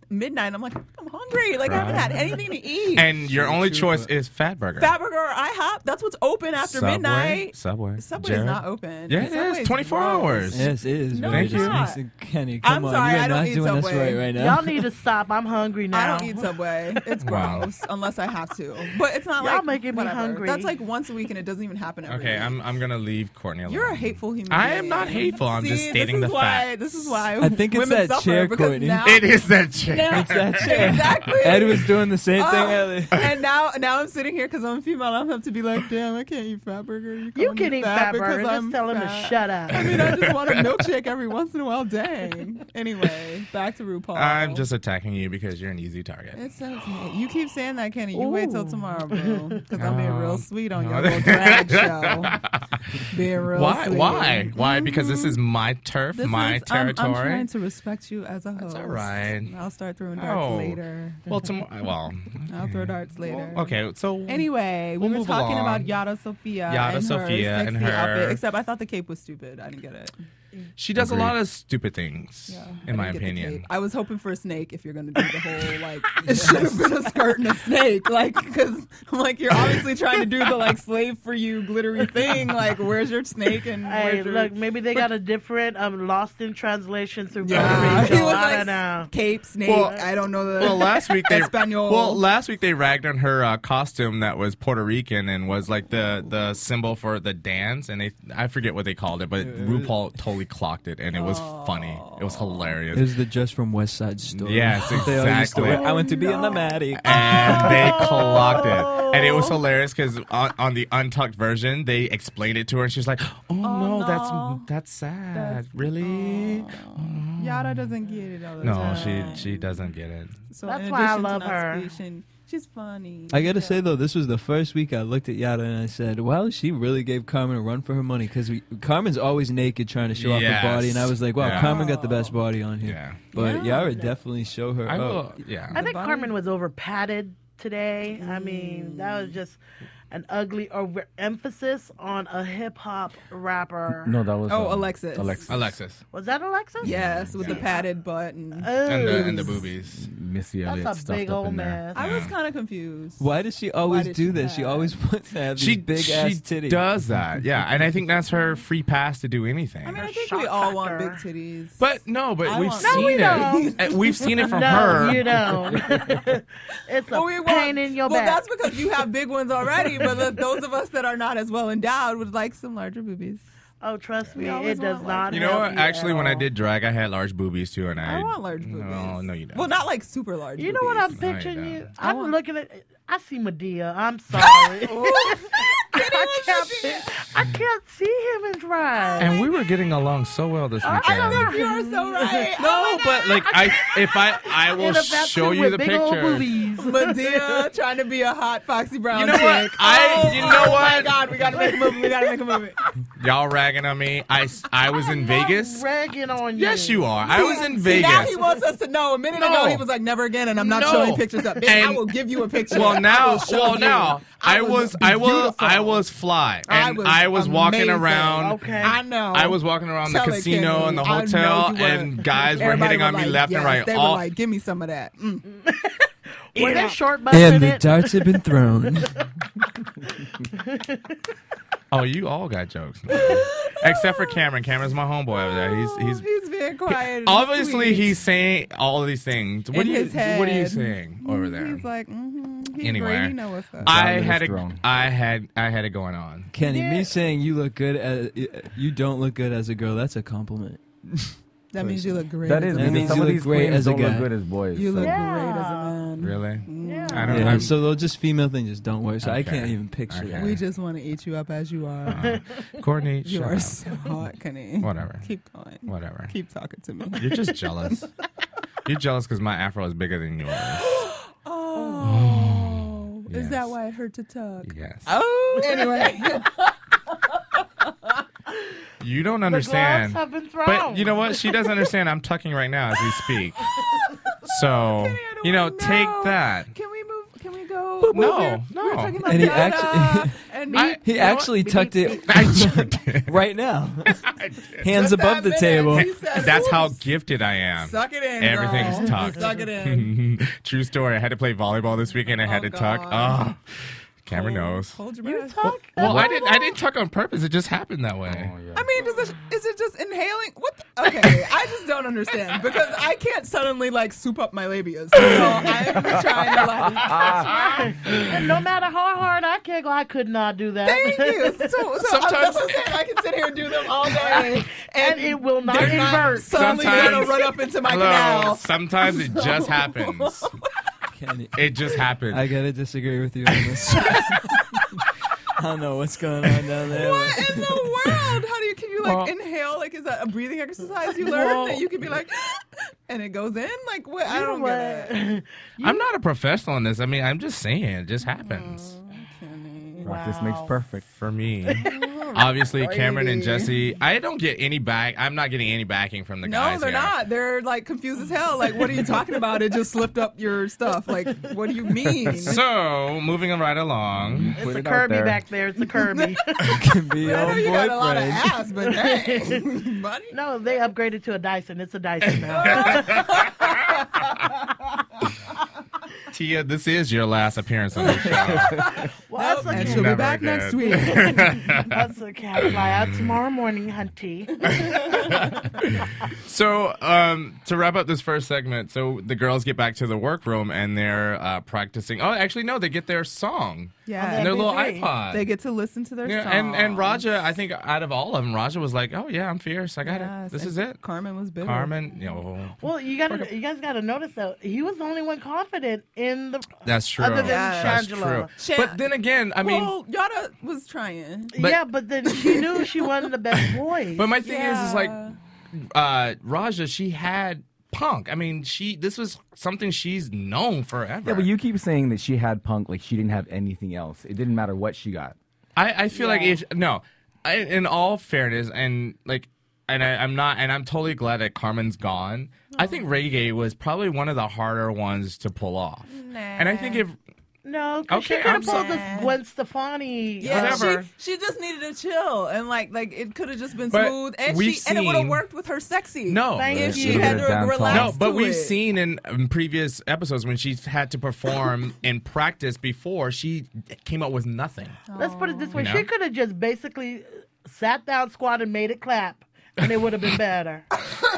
midnight. I'm like, I'm hungry. Like I haven't had anything to eat. And your only choice is Fat Burger. Fat Burger or IHOP. That's what's open after Subway? midnight. Subway. Subway Jared? is not open. Yeah, it Subway's is. twenty-four gross. hours. Yes, it is. No, really. it's not. Listen, Kenny, come I'm on. sorry, you I are don't not eat doing this Subway. right right now. Y'all need to stop. I'm hungry now. I don't eat Subway. It's Wow. gross unless I have to. But it's not Y'all like making me whatever. hungry. That's like once a week and it doesn't even happen every Okay, week. I'm I'm gonna leave Courtney alone. You're a hateful human I being. am not hateful. I'm See, just stating this is the why, fact. This is why I think it's women that suffer chair, because Courtney. now, It is that chair. now- It's that chair. Exactly. Ed was doing the same thing Oh, earlier. and now, now I'm sitting here because I'm female. I have to be like, damn, I can't eat Fat Burger. You, You call can me eat fat Fat because Burger. I'm Just tell him to fat. shut up. I mean, I just want a milkshake every once in a while. Dang. Anyway, back to RuPaul. I'm just attacking you because you're an easy target. It's okay. You keep saying that, Kenny. You wait till Ooh. tomorrow, bro. Because I'm being real Oh. sweet on your Oh. little drag show. Being real Why? sweet. Why? Why? Because this is my turf, This my is- I'm- territory. I'm, trying to respect you as a host. all right. I'll start throwing darts Oh. later. Well, tomorrow. Well, I'll throw darts later. okay. So Anyway, We'll we were move talking along. about Yara Sofia Yara and Sofia her and sexy her- outfit. Except I thought the cape was stupid. I didn't get it. she does Agreed. a lot of stupid things, Yeah, I in didn't my get the opinion. cape. I was hoping for a snake. If you're gonna do the whole like, it should have been a skirt and a snake. Like, because I'm like, you're obviously trying to do the like slave for you glittery thing. Like, where's your snake and Hey, where's your look, maybe they got a different um lost in translation through Yeah, Puerto he Rico. was I like don't know. cape, snake. Well- I don't know the. Well, last week they Espanol. well last week they ragged on her uh, costume that was Puerto Rican and was like the, the symbol for the dance, and they I forget what they called it, but RuPaul totally clocked it, and it was funny. It was hilarious. It was the Just from West Side Story. Yes, They all used to exactly. wear, I went to be in the Maddie. And they clocked it, and it was hilarious because on, on the untucked version they explained it to her, and she's like, "Oh, no, no. that's that's sad. That's- really? Yara doesn't get it all the No, time. she she doesn't get it. So That's in why I addition to love not her. speaking, she's funny. I gotta Yeah. say though, this was the first week I looked at Yada and I said, "Wow, she really gave Carmen a run for her money." Because Carmen's always naked, trying to show off Yes. her body, and I was like, "Wow, Yeah. Carmen got the best body on here." Yeah, But Yeah. Yara definitely showed her I up. will. Yeah, I think body. Carmen was over padded today. I mean, that was just an ugly over emphasis on a hip hop rapper. No, that was Oh, um, Alexis. Alexis. Alexis Was that Alexis? Yes, with the Yeah. padded butt and. Oh, and the and the boobies. Missy Elliott that's a stuffed big up old in there. mess. I was Yeah. kind of confused. Why does she always did do she this? She have- always wants to have these She big she ass titties. does that, yeah, and I think that's her free pass to do anything. I mean, I Her think shock we all want big factor. titties. but no, but I we've want- No, seen we it. don't. Uh, We've seen it from no, her. you don't. It's a Well, we want- pain in your well, back. that's because you have big ones already. But the, those of us that are not as well endowed would like some larger boobies. Oh, trust me, We always it does want not. large You know help what? you Actually, at when I all. did drag, I had large boobies too, and I, I want large boobies. No, no, you don't. Well, not like super large. You know what I'm boobies. No, you picturing don't. you? I I'm want- looking at. I see Medea. I'm sorry. I, was can't, looking- I can't see him in drag. and we were getting along so well this weekend. I think you are so right. No, but like I, if I, I will In a fat show suit you with the big old picture. boobies. Medea trying to be a hot Foxy Brown You know chick. what? I- Oh, you know oh my what? God, we gotta make a movie. We gotta make a movie. Y'all ragging on me. I, I was in I'm Vegas. not ragging on you. Yes, you are. I was in See, now Vegas. he wants us to know. A minute No. ago, he was like, "Never again," and I'm not No. showing pictures up. Bitch, I And- will give you a picture. Well I now, will show well you. now, I will was, be I was, beautiful. I was fly, I and was I was walking amazing. around. Okay. I know. I was walking around the Tell it, casino Kenny. and the I know hotel, you were. and guys were Everybody hitting on were me like, left yes, and right. They All were like, "Give me some of that." Mm. Were there short butts And in the it? darts have been thrown. oh, you all got jokes, except for Cameron. Cameron's my homeboy over there. He's he's. he's very quiet. and Obviously, sweet. he's saying all of these things. What In do you, his head. what are you saying over there? He's like, mm-hmm. He's Anyway, great. He know what's up. I John had Lewis a, Throne. I had, I had it going on. Kenny, Yeah. me saying you look good as you don't look good as a girl, that's a compliment. that means you look great. That as is a That because means some you of look these great queens as a don't look guy. good as boys. You so. look Yeah. great as a man. Really? Yeah. I don't. Yeah, I'm, so those just female things just don't work. So I Okay. can't even picture Okay. that. We just want to eat you up as you are. uh, Courtney, you shut are up. so hot, Kenny. Whatever. Keep going. Whatever. Keep talking to me. You're just jealous. You're jealous because my afro is bigger than yours. Oh, is Yes. that why it hurt to talk? Yes. Oh, anyway. You don't The gloves understand. have been thrown. But you know what? She doesn't understand. I'm tucking right now as we speak. So, Kenny, I don't you know, wanna take know. that. Can we move? Can we go? No, We were no. talking about And he Dada actually- and boyfriend. I- He You know actually what? tucked it I sure did. right now. Hands Just above that the minute, table. he said, That's how "Oops, gifted I am. Suck it in, Everything's girl. tucked. Suck it in. True story. I had to play volleyball this weekend. I had Oh, to tuck. God. Oh, Cameron knows. Hold your You breath. talk. Well, I didn't. I didn't tuck on purpose. It just happened that way. Oh, yeah. I mean, does it, is it just inhaling? What? The, okay, I just don't understand because I can't suddenly like soup up my labias. So I'm trying to like. And no matter how hard I can go, I could not do that. Thank you. So, so Sometimes- that's what I'm saying. I can sit here and do them all day, And it will not they're not invert. suddenly Sometimes- gonna run up into my Hello. canal. Sometimes it just happens. Kenny, It just happens. I gotta disagree with you on this. I don't know what's going on down there. What in the world? How do you can you like Well- inhale? Like, is that a breathing exercise you learn Well- that you can be like, and it goes in? Like, what? I You know don't get it. what? I'm not a professional in this. I mean, I'm just saying it just happens Practice makes Wow. perfect. for me. Obviously, Cameron and Jesse. I don't get any back. I'm not getting any backing from the No, guys. they're here. not. They're like confused as hell. Like, what are you talking about? It just slipped up your stuff. Like, what do you mean? So, moving right along. It's Put a it out Kirby there. back there. It's a Kirby. Can be your I know own you got a lot of boyfriend. ass, but dang, buddy. No, they upgraded to a Dyson. It's a Dyson now. Tia, this is your last appearance on the show. Well, Nope, that's and a she'll be Never back did. next week. That's a cat fly out tomorrow morning, hunty. So, um, to wrap up this first segment, so the girls get back to the workroom and they're uh, practicing. Oh, actually, no, they get their song. Yeah, And their little M P three. iPod. they get to listen to their yeah, song. and, and Raja, I think out of all of them, Raja was like, oh, yeah, I'm fierce. I got Yes, it. This and is it. Carmen was bitter. Carmen, you know, Well, you gotta, you guys gotta notice though, he was the only one confident in the. that's true. Other than That's Shangela. true. Shan- But then again, I mean, well, Yada was trying. But- yeah, but then she knew she wasn't the best voice. but my thing is, is like, Yeah. uh, Raja, she had punk. I mean, she this was something she's known forever. Yeah, but you keep saying that she had punk, like she didn't have anything else. It didn't matter what she got. I, I feel like Yeah. if no, I, in all fairness, and like, and I, I'm not, and I'm totally glad that Carmen's gone. I think reggae was probably one of the harder ones to pull off. And I think if no, 'cause Okay, she could I'm have pulled sorry. this Gwen Stefani. Yeah, Whatever. she she just needed to chill and like like it could have just been But smooth and we've she and it would have seen- worked with her sexy. No. Thank if you. she had to Dance hall. relax. no, but to we've it. seen in um, previous episodes when she's had to perform in practice before, she came up with nothing. Let's put it this way: You she know? could have just basically sat down, squat, and made it clap, and it would have been better.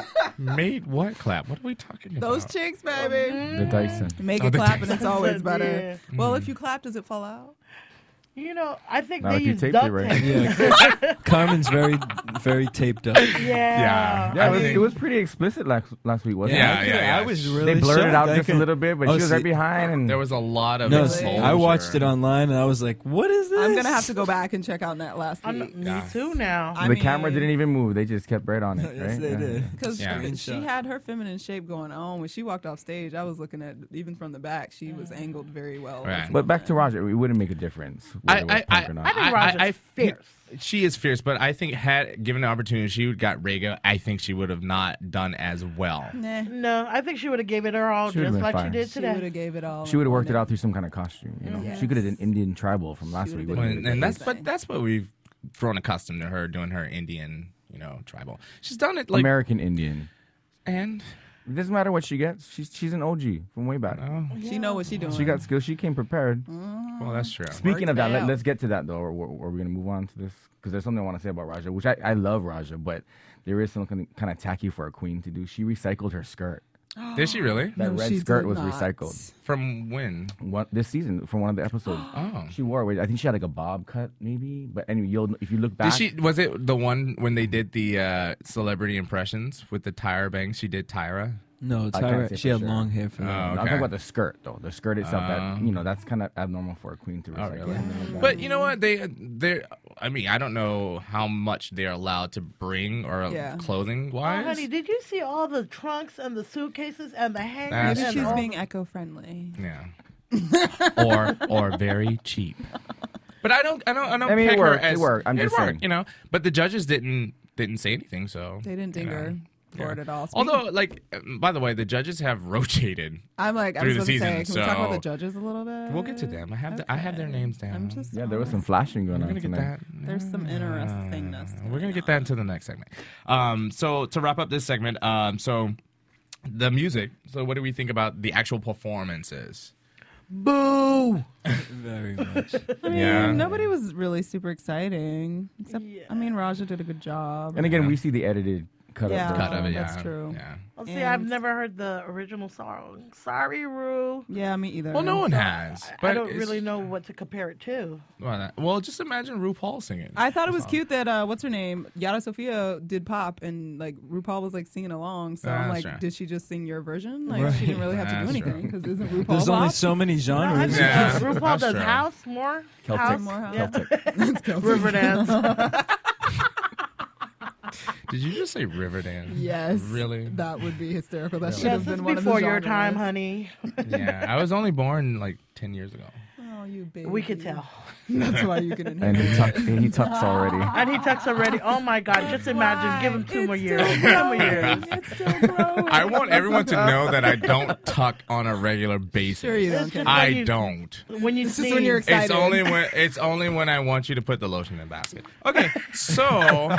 Made what clap? What are we talking about? Those chicks, baby. The Dyson. Make Oh, it the clap and it's always Yeah. better. Well, if you clap, does it fall out? You know, I think Not they if you use taped duct it right. tape. Yeah, Carmen's very, very taped up. Yeah. Yeah. Yeah, I it was, think- it was pretty explicit last last week, wasn't Yeah, I it? could- yeah, yeah. I was really They blurred it shocked. out I just a could- little bit, but Oh, she was see, right behind. And There was a lot of No, exposure. I watched it online and I was like, "What is this?" I'm gonna have to go back and check out that last I'm, week me Yeah. too now. I the mean- camera didn't even move; they just kept right on it. Yes, right? they Yeah. did. because Yeah. she had her feminine shape going on when she walked off stage. I was looking at even from the back, she was angled very well. Right. But back to Roger, it wouldn't make a difference I, whether it was I, punk I, or not. I think I- Roger's I- fierce. She is fierce, but I think had given the opportunity, she would got Rega. I think she would have not done as well. Nah, No, I think she would have gave it her all, She would've just been like fine. she did she would today. have gave it all. She would have worked on it out through some kind of costume. You know, Yes. she could have done Indian tribal from last She week. would've would've And, made it and great. that's but that's what we've grown accustomed to her doing her Indian, you know, tribal. She's done it like American Indian. and It doesn't matter what she gets. She's she's an O G from way back. oh, She know what she doing. She got skills. She came prepared. well, that's true. Speaking of that, out. let, let's get to that though. Or, or are we gonna move on to this? Because there's something I want to say about Raja, which I, I love Raja, but there is something kind of tacky for a queen to do. She recycled her skirt. Did she really? That No, red she skirt did was not. recycled. From when? One, this season from one of the episodes. Oh. She wore it. I think she had like a bob cut, maybe. But anyway, you'll if you look back. Did she? Was it the one when they did the uh, celebrity impressions with the Tyra Banks? She did Tyra. No, I can't Tyra, say she for had sure. long hair for Oh, that. I'm okay. talking about the skirt though. The skirt itself. Uh, that you know, that's kind of abnormal for a queen to Oh, recycle. really? something like that. But you know what? They they. I mean, I don't know how much they're allowed to bring or Yeah. clothing Oh, wise. honey, did you see all the trunks and the suitcases and the hangers? That's Maybe and she's all being the- eco-friendly. Yeah. or or very cheap. But I don't I don't I don't I mean, it pick her worked, it as worked. I'm it just worked, saying. you know. But the judges didn't didn't say anything, so They didn't you ding know. her. for it Yeah. at all. Speaking- Although, like, um, by the way, the judges have rotated. I'm like, I through was the going to say, can season, we talk about so- the judges a little bit? We'll get to them. I have the, I have their Okay. names down. I'm just Yeah, there was some honest. flashing going We're on gonna get tonight. that. There's some interestingness Uh, We're going gonna get that into the next segment. Um, so to wrap up this segment, um, so the music. So what do we think about the actual performances? Boo! Very much. I mean, Yeah. nobody was really super exciting. Except, Yeah. I mean, Raja did a good job. And again, we see the edited cut Yeah. of Cut the of it, yeah. that's true. Yeah. Well, see, I've And- never heard the original song. Sorry, Rue. Yeah, me either. Well, no one has. But I don't it's- really know what to compare it to. Well, that- well, just imagine RuPaul singing. I thought it was Song. cute that uh, what's her name, Yara Sofia, did pop, and like RuPaul was like singing along. So I'm That's like, true. did she just sing your version? Like Right. she didn't really have to do That's true. anything because isn't RuPaul There's only pop? so many No, I genres. think Yeah. uh, RuPaul That's does true. house more. Celtic. House, More house. yeah. Celtic. River dance. Did you just say Riverdance? Yes, Really? That would be hysterical. That should Yes, have this been is one before of the your time, genres. honey. Yeah, I was only born like ten years ago. Oh, you baby. We could tell. That's why you can And inherit. he, tuck, and he tucks already. And he tucks already. Oh my God! Just imagine. Give him two It's more still years. Two more growing. years. It's still growing. I want everyone to know that I don't tuck on a regular basis. Sure you don't. It's just Kenny. I when you- don't. When you It's sneeze. just when you're It's excited. only when it's only when I want you to put the lotion in the basket. Okay, so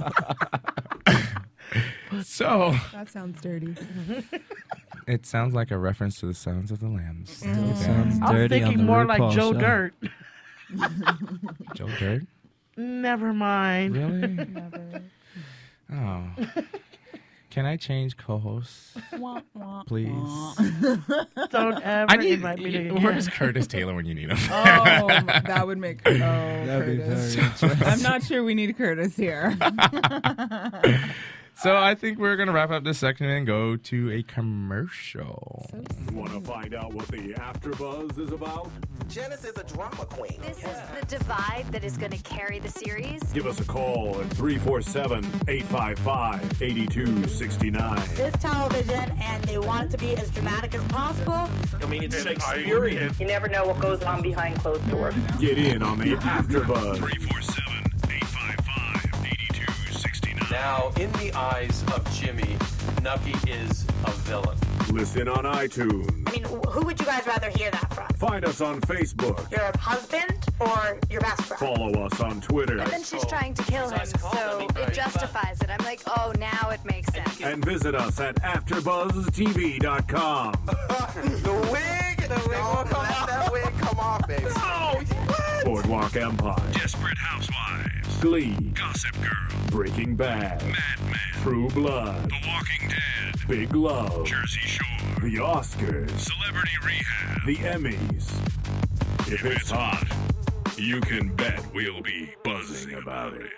so That sounds dirty. it sounds like a reference to the Sounds of the Lambs. Sounds I was dirty on thinking the more like RuPaul Joe show. Dirt. Joe Dirt, Never mind. really? Never. Oh, can I change co-hosts, Wah, wah, please? wah. Don't ever I need. invite me to Where's Curtis Taylor when you need him? Oh, that would make. Oh, That'd be Curtis. very interesting. I'm not sure we need Curtis here. So I think we're gonna wrap up this section and go to a commercial. Want to find out what the AfterBuzz is about? Janice is a drama queen. This is the divide that is going to carry the series. Give us a call at three four seven, eight five five, eight two six nine. This television, and they want it to be as dramatic as possible. I mean, it's Shakespearean. You never know what goes on behind closed doors. Get in on the AfterBuzz. three four seven, eight five five, eight two six nine. Now, in the eyes of Jimmy, Nucky is a villain. Listen on iTunes. I mean, wh- who would you guys rather hear that from? Find us on Facebook. Your husband or your best friend? Follow us on Twitter. And then she's trying to kill him, so it justifies it. I'm like, oh, now it makes sense. And visit us at after buzz T V dot com. The wig! The wig will come off. That wig come off, baby. Oh, what? Boardwalk Empire. Desperate Housewives. Glee. Gossip Girl. Breaking Bad. Mad Men. True Blood. The Walking Dead. Big Love. Jersey Shore. The Oscars. Celebrity Rehab. The Emmys. If it's hot, You can bet we'll be buzzing about it.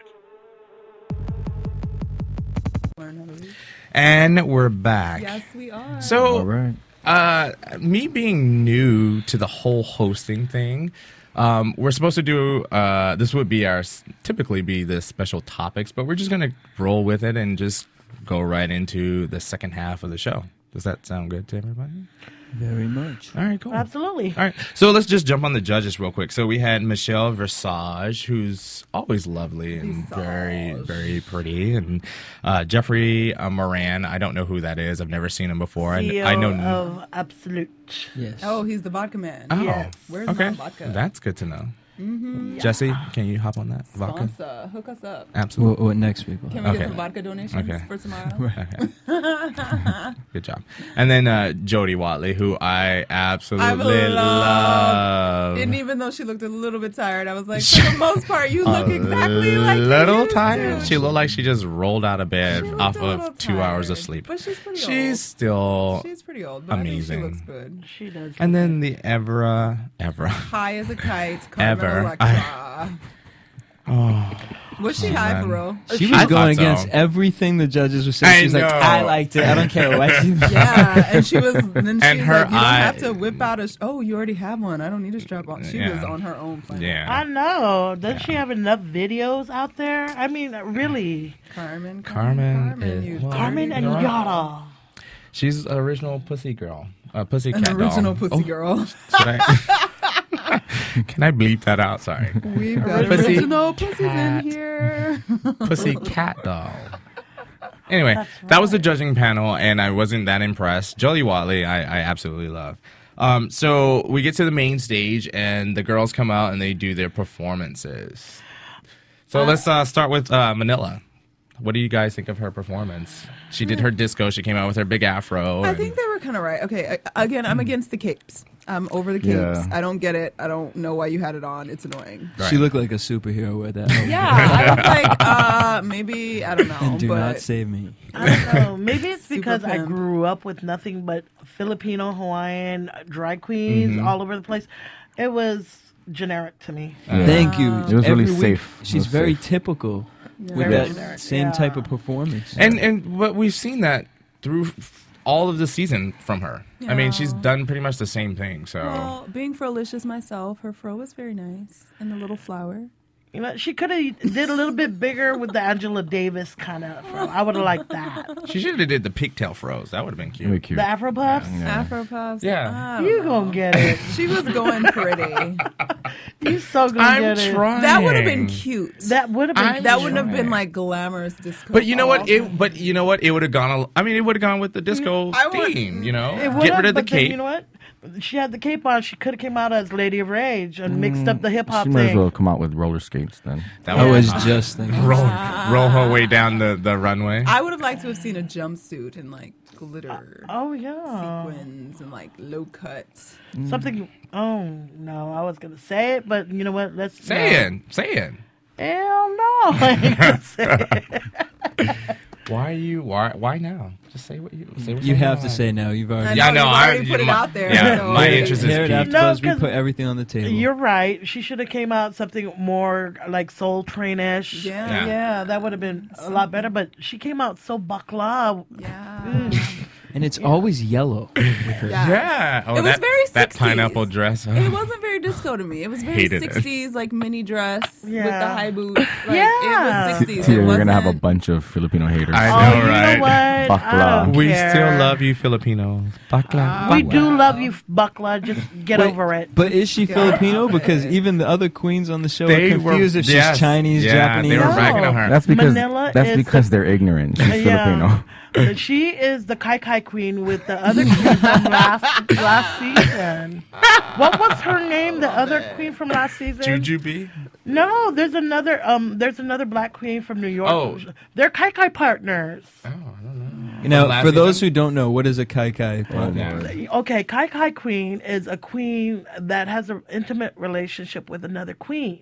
And we're back. Yes, we are. So, All right. uh, me being new to the whole hosting thing, um, we're supposed to do. Uh, this would be our typically be the special topics, but we're just gonna roll with it and just go right into the second half of the show. Does that sound good to everybody? Very much. All right, cool. Absolutely. All right, so let's just jump on the judges real quick. So we had Michelle Visage, who's always lovely and very, very pretty, and uh, Jeffrey uh, Moran. I don't know who that is. I've never seen him before. And C E O I know. of Absolute. Yes. Oh, he's the vodka man. Oh, Yes. Where's okay. my vodka? That's good to know. Mm-hmm. Jesse, can you hop on that vodka? Sponsor, hook us up. Absolutely. What, what next week? We'll Can have? we get Okay. some vodka donations Okay. for tomorrow? Okay. Good job. And then uh, Jodie Watley, who I absolutely I've loved. love. And even though she looked a little bit tired, I was like, for the most part, you look exactly a like you little used tired. to. She looked like she just rolled out of bed She looked off a little of two hours of tired, sleep. But she's pretty old. She's still She's pretty old, but amazing. I think she looks good. She does. And then the Evra, Evra. High as a kite, Carmen Ever. Electra. Oh, Was she oh, high man. for real? She I was thought going so. against everything the judges were saying. I She was like, know. I liked it. I don't care what you Yeah, and she was. Then And she's her like, you don't eye- have to whip out a. Sh- oh, you already have one. I don't need a strap on. She Yeah. was on her own planet. I Yeah. know. Doesn't she have enough videos out there? I mean, really. Carmen, Carmen Carmen, is- you well, Carmen and dirty girl. Yara. She's an original pussy girl. A pussy An cat original doll. pussy Oh, girl. should I- Can I bleep that out? Sorry. We've got Pussy original pussies in here. Pussy cat doll. Anyway, That's that was the right. judging panel, and I wasn't that impressed. Jolie Watley, I, I absolutely love. Um, so we get to the main stage, and the girls come out and they do their performances. So Uh, let's uh, start with uh, Manila. What do you guys think of her performance? She did her disco. She came out with her big afro. I and- think they were kind of right. Okay, I, again, I'm against the capes. I'm over the capes. Yeah. I don't get it. I don't know why you had it on. It's annoying. She looked like a superhero with that. outfit. Yeah, I was like, uh, maybe, I don't know. Do but not save me. I don't know. Maybe it's Super because I pimp. grew up with nothing but Filipino, Hawaiian drag queens Mhm. all over the place. It was generic to me. Yeah. Thank you. It was Every really week, safe. It She's was very safe. typical with Very that generic, same yeah. type of performance. And and what we've seen that through f- all of the season from her. I mean, she's Yeah. done pretty much the same thing. So Well, being frolicious myself, her fro was very nice. And the little flower. You know, she could have did a little bit bigger with the Angela Davis kind of fro. I would have liked that. she should have did the pigtail froze. That would have been cute. Really cute. The Afro Puffs. Yeah. Afro puffs. Yeah. I don't You know. gonna get it. She was going pretty. You so gonna I'm get it. trying. That would have been cute. That would have been. I'm That wouldn't have been trying. like glamorous disco. But you know what? ball. It but you know what? It would have gone. A, I mean, it would have gone with the disco I would- theme. You know, It get would've, rid of the but then, cape. you know what? She had the cape on. She could have came out as Lady of Rage and mixed up the hip hop She might as thing. well come out with roller skates then. That I would- was just thinking. roll roll her way down the, the runway. I would have liked to have seen a jumpsuit and like glitter Oh yeah, sequins and like low cuts. something. Oh no, I was gonna say it, but you know what? Let's Say no. it. Say it. Hell no, I ain't gonna say it. Why are you? Why? Why now? Just say what you. Say what You have to say now. You've already. I Yeah, know, no, you've I already put it my, out there, Yeah, so- my interest is Here at peaked. No, AfterBuzz, we 'cause put everything on the table. You're right. She should have came out something more like Soul Train-ish. Yeah. Yeah. yeah, that would have been a lot better. But she came out so bakla. Yeah. and it's always yellow with her. Yeah. Yeah. Oh, It was that, very that sixties. pineapple dress. It wasn't very disco to me. It was very Hated it. sixties, like mini dress with the Yeah. high boots. Like, Yeah. It was sixties. Tia, it you're gonna have a wasn't- bunch of Filipino haters. I Oh, know, you right? know what? I Bakla. don't We care. still love you, Filipinos. Bakla. We Bakla. do love you, Bakla. Just get Wait, over it. But is she Yeah. Filipino? Because even the other queens on the show They are were- confused if she's yes. Chinese, Yeah, Japanese. they were No. ragging on her. That's because Manila that's is because the- they're ignorant. She's Yeah. Filipino. She is the Kai Kai queen with the other queen from last last season. What was her name? The other queen from last season? Jujubee? No, there's another. Um, there's another black queen from New York. Oh. They're Kai Kai partners. Oh, I don't know. You know, From last for those season? who don't know, what is a kai kai? Oh, Yeah. Lord. Okay, Kai Kai queen is a queen that has an intimate relationship with another queen.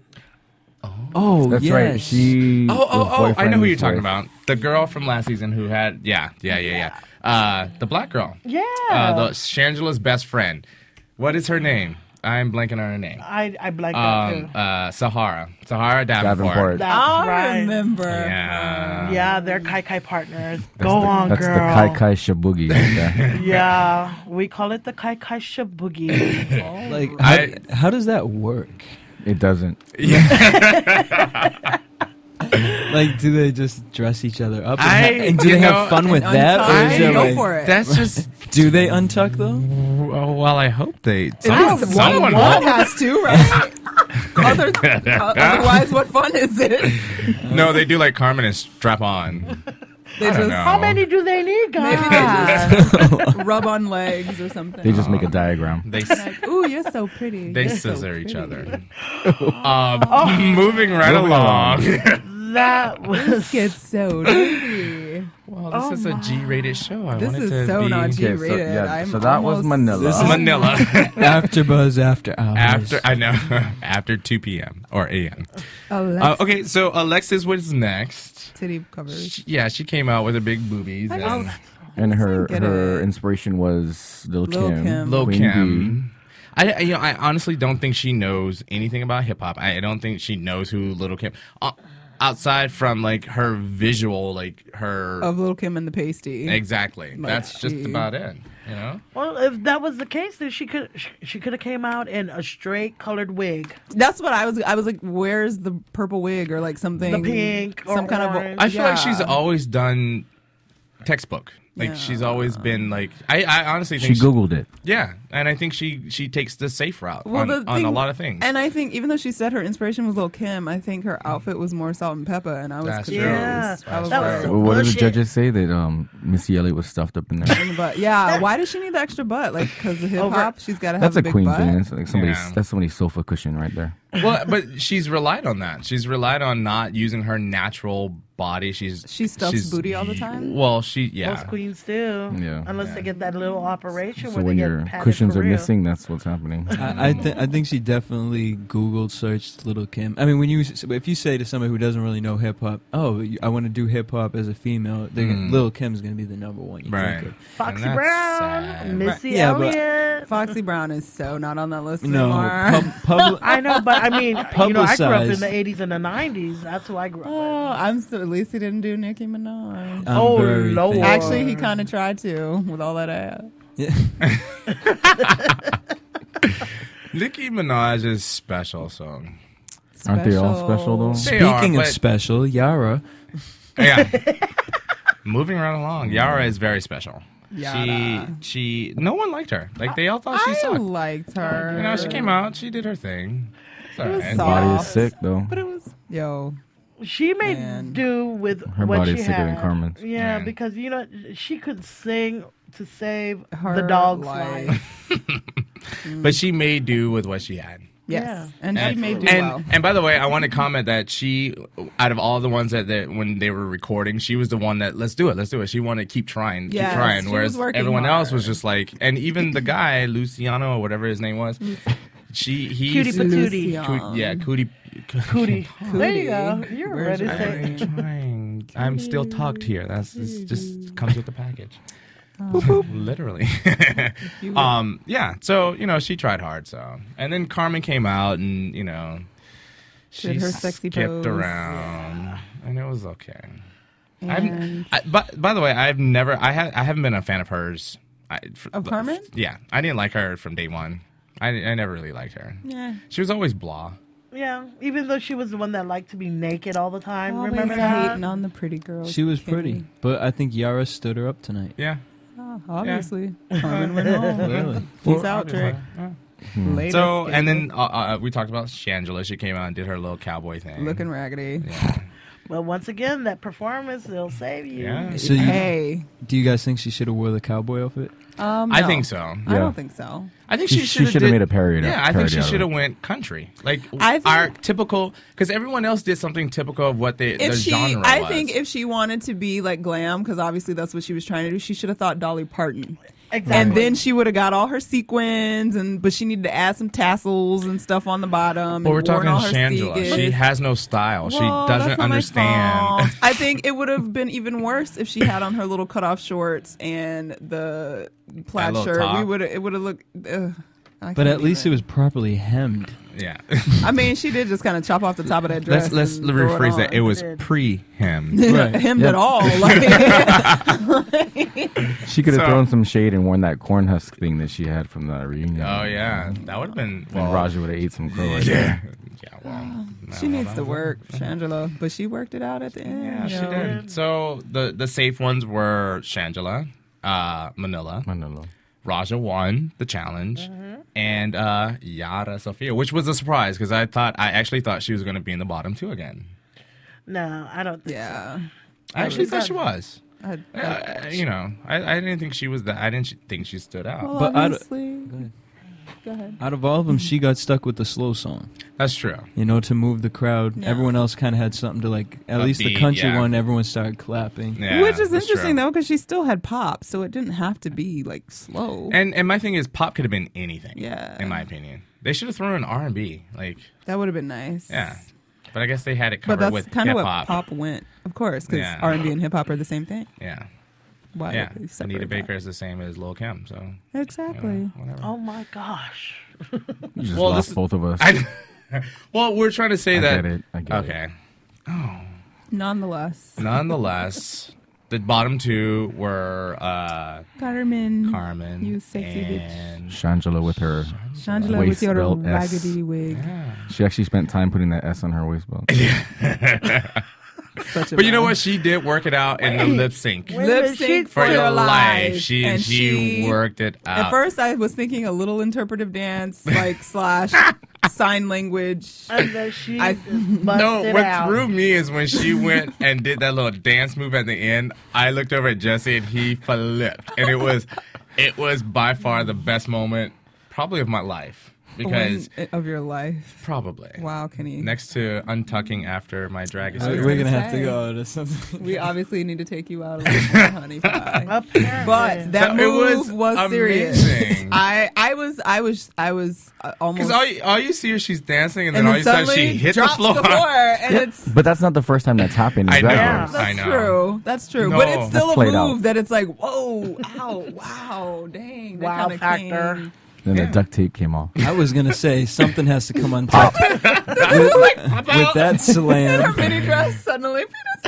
Oh, That's yes. right. She. Oh, oh, was oh! I know who you're boyfriend's talking wife. about. The girl from last season who had, yeah, yeah, yeah, yeah. Uh, the black girl. Yeah. Uh, the Shangela's best friend. What is her name? I'm blanking on her name. I I blanked out Um, too. uh, Sahara. Sahara Davenport. Davenport. That's I right. remember. Yeah. Yeah, they're Kai Kai partners. That's Go the, on, That's girl. the Kai Kai Shabugi. right there. Yeah, we call it the Kai Kai Shaboogie. Like, how, I- how does that work? It doesn't. Like, do they just dress each other up? And, I- ha- and do you they know, have fun with and that? untuck Or and is it go like, for it. That's just. do they untuck though? Oh, well, I hope they. At Someone, least someone one, one hope- has to, right? Other, uh, otherwise, what fun is it? No, they do like Carmen and strap on. They I don't just know. How many do they need, guys? maybe they just rub on legs or something. They just make a diagram. They s- Like, ooh, you're so pretty. they You're so scissor each pretty. other. Um, moving right Moving along. That This was gets so dirty. Well, this Oh is a my. G-rated show. I This want it is to so be not G- Okay, so, G-rated. yeah, I'm so that was almost- Manila. This is Manila. After buzz, after hours. After I know after two p.m. or a m. Alex- Uh, okay, so Alexis was next. Titty covers. She, yeah, she came out with her big boobies. I And just- And her Get her it. inspiration was Lil Lil Kim. Kim. Lil Queen Kim. I, I- you know, I honestly don't think she knows anything about hip hop. I, I don't think she knows who Little Kim. Uh, outside from like her visual, like her Of Lil Kim and the Pasty. exactly. Like, That's just she- about it. You know. well. If that was the case, then she could she, she could have came out in a straight colored wig. That's what I was. I was like, "Where's the purple wig or like something, The pink or some kind of." orange. I feel like yeah. she's always done textbook. Like Yeah. she's always been like I, I honestly She think Googled it. Yeah, and I think she she takes the safe route Well, on, the on a thing- lot of things. And I think even though she said her inspiration was Lil' Kim, I think her outfit was more Salt and Pepper, and I was That's confused. true. Yeah. I was That was like, so Well, what did the bullshit. judges say that um, Missy Elliott was stuffed up in there? in the butt. Yeah, why does she need the extra butt? Like because of hip hop, she's got to have That's a a big queen butt. thing. That's like somebody's. Yeah. That's somebody's sofa cushion right there. Well, but she's relied on that. She's relied on not using her natural body. She's She stuffs she's, booty all the time? Well, she yeah. Most queens do. Yeah. Unless they get that little operation So where when they your get padded cushions for are real. missing, that's what's happening. I I, th- I think she definitely Googled searched Little Kim. I mean, when you if you say to somebody who doesn't really know hip hop, oh, you- I want to do hip hop as a female, they're gonna- Mm. Little Kim's going to be the number one. You Right. think of. Foxy And that's Brown, sad. Missy Yeah, but- Elliott. Foxy Brown is so not on that list No, anymore. pub, public. I know, but I mean, you know, I grew up in Publicized. the eighties and the nineties. That's who I grew up Oh, I'm still, at least he didn't do Nicki Minaj. I'm Oh, very Lord. thankful. Actually, he kind of tried to with all that ass. Yeah. Nicki Minaj's special song. Aren't they all special though? They Speaking are, of but- special, Yara. Yeah. Moving right along, Yara is very special. Yara. She she no one liked her. Like they all thought she I sucked. liked her. You know, she came out, she did her thing. It's all It was right. soft. Body is sick though. But it was yo. She made Man. do with Her what body she is sicker had. than Carmen's. Yeah, Yeah. because you know she could sing to save Her the dog's life. life. But she made do with what she had. Yes, Yeah. and she And, made do and, well. and by the way, I want to comment that she, out of all the ones that, that when they were recording, she was the one that let's do it, let's do it. She wanted to keep trying, Yes, keep trying. she was Whereas working everyone else was hard. just like, and even the guy Luciano or whatever his name was, she he Cutie patootie. Coo- yeah, cootie. Cootie. There you go. You're Where's ready your to say ring? it. Trying. I'm still tucked here. That's just, just comes with the package. Literally. um. Yeah. So you know she tried hard. So and then Carmen came out and you know she Did her sexy skipped pose. around and it was okay. And I'm, I, but by the way, I've never. I have. I haven't been a fan of hers. I, f- Of Carmen? Yeah, I didn't like her from day one. I, I never really liked her. yeah. She was always blah. Yeah, even though she was the one that liked to be naked all the time. Always Remember that? hating on the pretty girl. She was Kimmy. pretty, but I think Yara stood her up tonight. Yeah. Oh, obviously, Carmen went home. Really? Peace out, Trick. Latest So and scandal. then uh, uh, we talked about Shangela. She came out and did her little cowboy thing. looking raggedy. Yeah. But once again, that performance will save you. Yeah. So you, Hey, do you guys think she should have wore the cowboy outfit? um, I no. think so. I Yeah. don't think so. I think She- she, she should shoulda have made a parody- Yeah, I think parody she out of should have it. went country, like I think- our typical. Because everyone else did something typical of what they If the she, genre I was. think if she wanted to be like glam, because obviously that's what she was trying to do, she should have thought Dolly Parton. Exactly. And then she would have got all her sequins, and but she needed to add some tassels and stuff on the bottom. But we're and worn talking all her Shangela. Seagulls. She has no style. Well, she doesn't that's not my fault. understand. I think it would have been even worse if she had on her little cutoff shorts and the plaid little shirt. We top. would it would have looked. Ugh, I But can't at least even. it was properly hemmed. Yeah. I mean, she did just kind of chop off the top of that dress. let's let's and throw rephrase that. on. It was Did. pre-hemmed. Right. hemmed Yep. at all. Like, She could have So- thrown some shade and worn that corn husk thing that she had from the reunion. Oh yeah, that would have been. And Well, Raja would have ate some crow. Right yeah. there. Yeah. Well, she no, needs that to was- work, Shangela, but she worked it out at the end. Yeah, she you know. did. So the the safe ones were Shangela, uh, Manila, I don't know. Raja won the challenge, and uh, Yara Sofia, which was a surprise because I thought I actually thought she was going to be in the bottom two again. No, I don't think Yeah, I actually thought she was. I, I, Uh, you know, I, I didn't think she was that. I didn't think she stood out. well, But I d- obviously, Go ahead. go ahead. Out of all of them, she got stuck with the slow song. That's true. You know, to move the crowd. Yeah. Everyone else kind of had something to like. At least the Upbeat, country yeah. one, everyone started clapping. Yeah, Which is that's interesting true. though, because she still had pop, so it didn't have to be like slow. And and my thing is, pop could have been anything. Yeah. in my opinion, they should have thrown in R and B. Like, That would have been nice. yeah, but I guess they had it But covered that's with kind of hip what hop. pop went, of course, because Yeah. R and B and hip hop are the same thing. Yeah, Why yeah. would they separate Anita that? Baker is the same as Lil Kim, so Exactly. you know, whatever. Oh my gosh. You just Well, lost this- both of us. I, well, we're trying to say I that. get it. I get okay. Nonetheless, Nonetheless, the bottom two were uh, Carmen, Carmen, you sexy bitch. and Shangela with her Shangela waist with your belt S. raggedy wig. She actually spent time putting that S on her waist belt. Such a But you know mess. what? She did work it out in the lip sync. Wait a Lip minute, sync she- For for your your life. life. She and, And she, she- worked it out. At first, I was thinking a little interpretive dance, like slash sign language. And then she I- just No, busted what out. threw me is when she went and did that little dance move at the end. I looked over at Jesse and he flipped, and it was, it was by far the best moment, probably of my life, because When- of your life. probably Wow, Kenny. next to untucking after my drag Uh, experience. we're gonna have say. to go to something. We obviously need to take you out a little more, honey pie. Apparently. But that So it move was was, serious. amazing. I, I was, I was, I was uh, almost. Because all you, all you see is she's dancing, and then and all then you see is suddenly she hit the drops floor. the floor, and Yeah, it's. but that's not the first time that's happened in I know. Drag Yeah. Race. I That's know. true. That's true. No. But it's still That's a played move out. that it's like, whoa, ow, wow, dang. That Wow kinda factor. came- Then Yeah. the duct tape came off. I was gonna say something has to come on top with, with that Her slam. mini dress suddenly.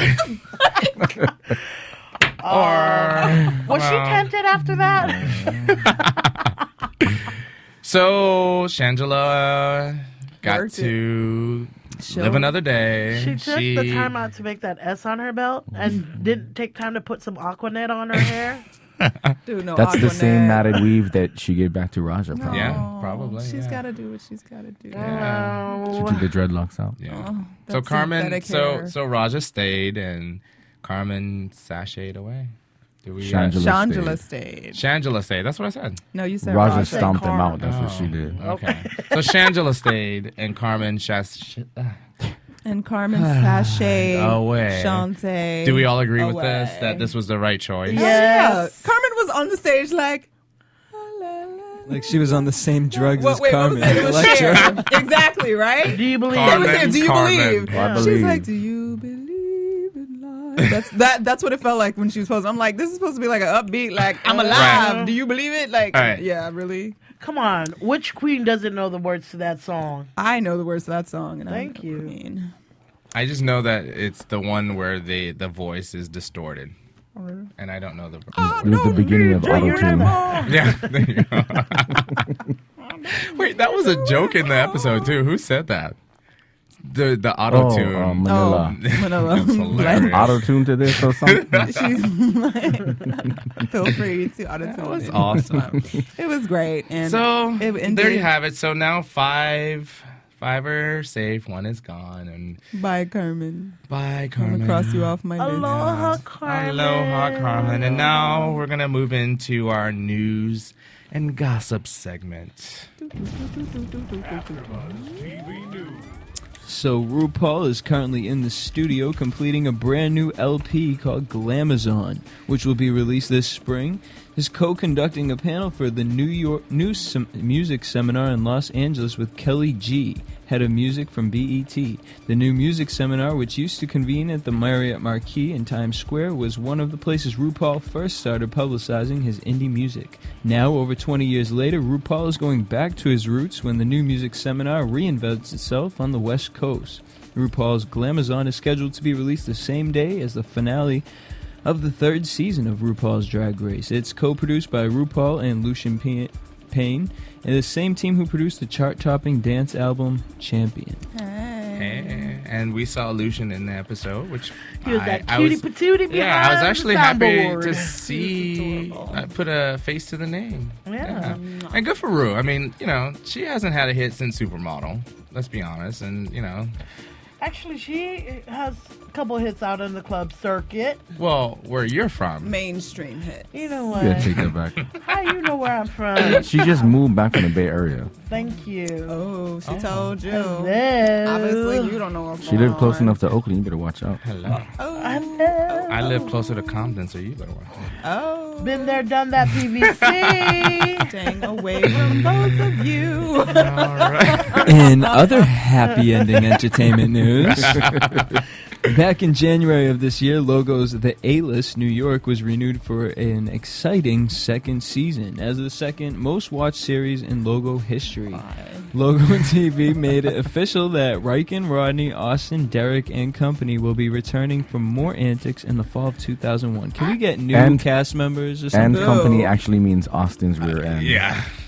Or Was she well, tempted after that? So Shangela got Worked it. to Show. live another day. She took the time out to make that S on her belt and didn't take time to put some Aquanet on her hair. Dude, no, That's the same Aquanet. matted weave that she gave back to Raja. Probably. Yeah, Oh, probably, She's yeah. got to do what she's got to do. Yeah. She Oh. took the dreadlocks out. Yeah. Oh, so that's Carmen, synthetic so hair. so Raja stayed and Carmen sashayed away. Did we? uh, Shangela Shangela stayed. stayed. Shangela stayed. That's what I said. No, you said Raja Raja. stomped him Carmen. out. That's what Oh, she did. Okay. so Shangela stayed and Carmen shash. And Carmen sashay Away. Shantae. Do we all agree with away. this that this was the right choice? Hell Yes. yeah. Carmen was on the stage like. Like she was on the same drugs What, as wait, Carmen. what was it? It was Electra. Cher. Exactly, right? Do you believe? They Carmen. were saying, "Do you Carmen. believe?" I She's believe. like, "Do you believe in life?" That's that. That's what it felt like when she was posing. I'm like, "This is supposed to be like an upbeat, like I'm alive. Right. Do you believe it?" Like, Right. yeah, really. Come on, which queen doesn't know the words to that song? I know the words to that song, and Thank I'm you. a queen. I just know that it's the one where the the voice is distorted, and I don't know the. Oh, It was the beginning of auto tune. Yeah, there you go. Wait, that was a joke in the episode too. Who said that? The the auto tune. Oh, um, Manila. Oh, Manila. That's hilarious. Auto tune to this or something. She's feel free to auto That was tune. awesome. It was great, and So it, and there you did- have it. So now five, five are safe, one is gone, and Bye, Carmen. bye, I'm Carmen. gonna cross you off my list. Aloha, Carmen. Aloha, Carmen. And now we're gonna move into our news and gossip segment. So RuPaul is currently in the studio completing a brand new L P called Glamazon, which will be released this spring. He's co-conducting a panel for the New York New Sem- Music Seminar in Los Angeles with Kelly G, head of music from B E T. The new music seminar, which used to convene at the Marriott Marquis in Times Square, was one of the places RuPaul first started publicizing his indie music. Now, over twenty years later, RuPaul is going back to his roots when the new music seminar reinvents itself on the West Coast. RuPaul's Glamazon is scheduled to be released the same day as the finale of the third season of RuPaul's Drag Race. It's co-produced by RuPaul and Lucian P- Payne, and the same team who produced the chart-topping dance album Champion. Hey, and we saw Lucian in the episode, which He was I, that I cutie was, patootie behind yeah, I was the actually happy soundboard. to see. I put a face to the name. Yeah. And good for Ru. I mean, you know, she hasn't had a hit since Supermodel. Let's be honest, and you know, Actually, she has a couple hits out in the club circuit. well, where you're from. Mainstream hit. You know what? Yeah, take that back. How you know where I'm from? She just moved back from the Bay Area. Thank you. Oh, she told you. Hello. Obviously, you don't know what's She going lived close on. enough to Oakland. You better watch out. Hello. Oh, I know. I live closer to Compton, so you better watch it. oh. Been there, done that, P V C. Staying away from both of you. All right. In other happy ending entertainment news, back in January of this year, Logo's The A-List New York was renewed for an exciting second season as the second most watched series in Logo history. Logo T V made it official that Riken, Rodney, Austin, Derek, and company will be returning for more antics in the fall of two thousand one. Can we get new And- cast members or And something? company actually means Austin's rear end. Yeah.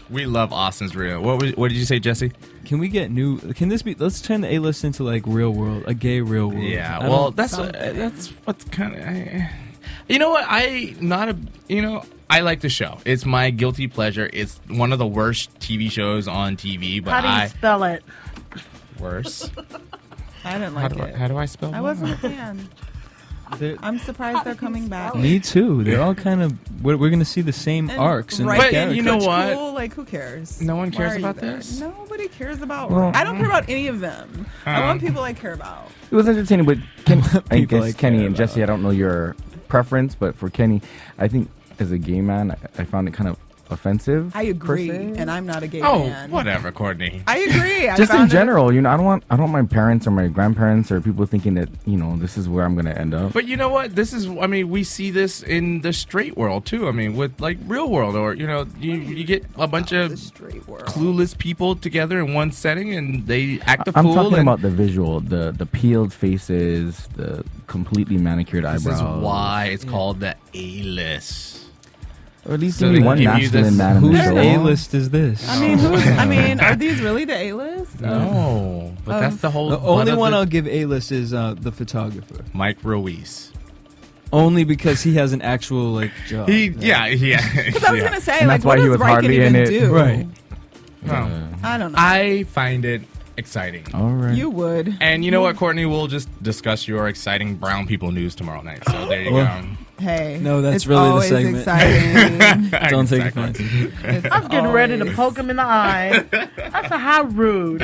We love Austin's Real. What was, what did you say, Jesse? Can we get new? Can this be? Let's turn the A list into like Real World, a gay Real World. Yeah. I Well, don't- that's uh, that's what's kind of. You know what? I not a. You know, I like the show. It's my guilty pleasure. It's one of the worst T V shows on T V. But How do you I spell it? worse. I didn't How like do I, it. how do I spell? I wasn't a fan. They're- I'm surprised they're coming back. Me too. They're all kind of. We're, we're going to see the same And arcs and right, But characters. you know Coach what? Cool, like, who cares? No one Why cares are you about there? this? Nobody cares about. Well- I don't care about any of them. I Um, want people I care about. It was entertaining, but Ken, I People guess I Kenny care and Jesse, I don't know your preference, but for Kenny, I think as a gay man, I, I found it kind of offensive. I per agree, se. and I'm not a gay Oh, man. whatever, Courtney. I agree. I Just in found it- general, you know, I don't want, I don't want my parents or my grandparents or people thinking that, you know, this is where I'm going to end up. But you know what? This is, I mean, we see this in the straight world too. I mean, with like Real World, or you know, you, you get a bunch the of straight world. clueless people together in one setting, and they act a I'm fool. talking and about the visual, the the peeled faces, the completely manicured this eyebrows. is why it's called the A list. Or at least So give me they one give you masculine this- man in the Whose show. A list is this? I mean, who's, I mean, are these really the A-list? No, but Um, that's the whole. The butt only of one the- I'll give A list is uh, the photographer. Mike Ruiz. Only because he has an actual like job. He, yeah, yeah. Because I was yeah. gonna say, And like, that's what why he does was Riken hardly even in it. do? Right. No. I don't know. I find it exciting. All right. you would. And you know what, Courtney? We'll just discuss your exciting brown people news tomorrow night. So there you Well, go. Hey. No, that's it's really the always segment. exciting. Don't take Exactly. offense. It's I was getting ready to always- poke him in the eye. That's a how rude.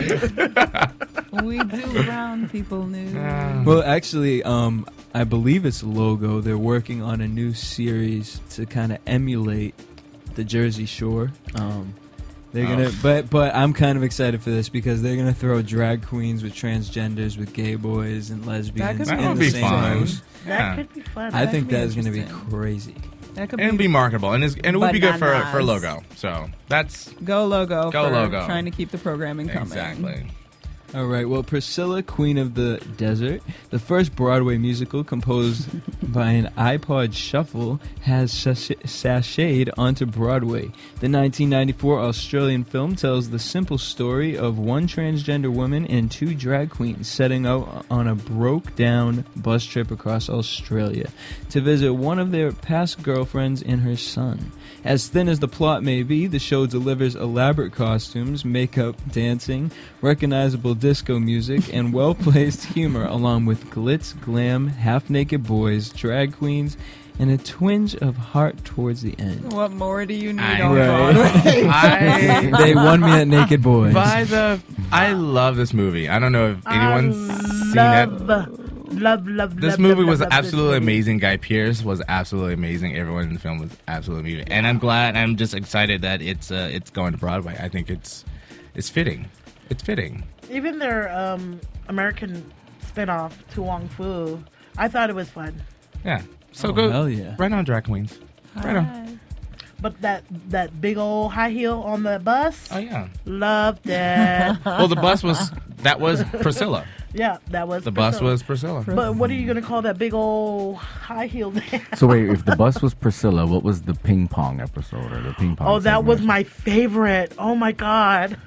We do brown people news. Well, actually, um, I believe it's Logo. They're working on a new series to kind of emulate the Jersey Shore. Um, they're Oh. gonna, but but I'm kind of excited for this because they're gonna throw drag queens with transgenders, with gay boys and lesbians could That be in would the be same fun. house. That Yeah. could be fun. I That think could be that's gonna be interesting. crazy. That could And it'd be marketable, and, it's, and it would be good for, for Bananas. Logo. So that's Go Logo Go for Logo. trying to keep the programming coming. exactly. All right. Well, Priscilla, Queen of the Desert, the first Broadway musical composed by an iPod Shuffle, has sach- sashayed onto Broadway. The nineteen ninety-four Australian film tells the simple story of one transgender woman and two drag queens setting out on a broke-down bus trip across Australia to visit one of their past girlfriends and her son. As thin as the plot may be, the show delivers elaborate costumes, makeup, dancing, recognizable disco music, and well-placed humor, along with glitz, glam, half-naked boys, drag queens, and a twinge of heart towards the end. What more do you need I- on Right. Broadway? I They won me at Naked Boys. by the. I love this movie. I don't know if anyone's seen it. love, love, love, This love, movie love, was love this absolutely movie. amazing. Guy Pearce was absolutely amazing. Everyone in the film was absolutely amazing. And I'm glad. I'm just excited that it's uh, it's going to Broadway. I think it's it's fitting. It's fitting. Even their um, American spinoff, To Wong Fu, I thought it was fun. Yeah. So Oh, go hell yeah. right on, drag queens. Right on. But that that big old high heel on the bus, Oh yeah. loved it. Well, the bus was that was Priscilla. Yeah, that was The bus Priscilla. was Priscilla. But what are you gonna call that big old high heel dance? So wait, if the bus was Priscilla, what was the ping pong episode or the ping pong? Oh, that was segment? my favorite. Oh my god.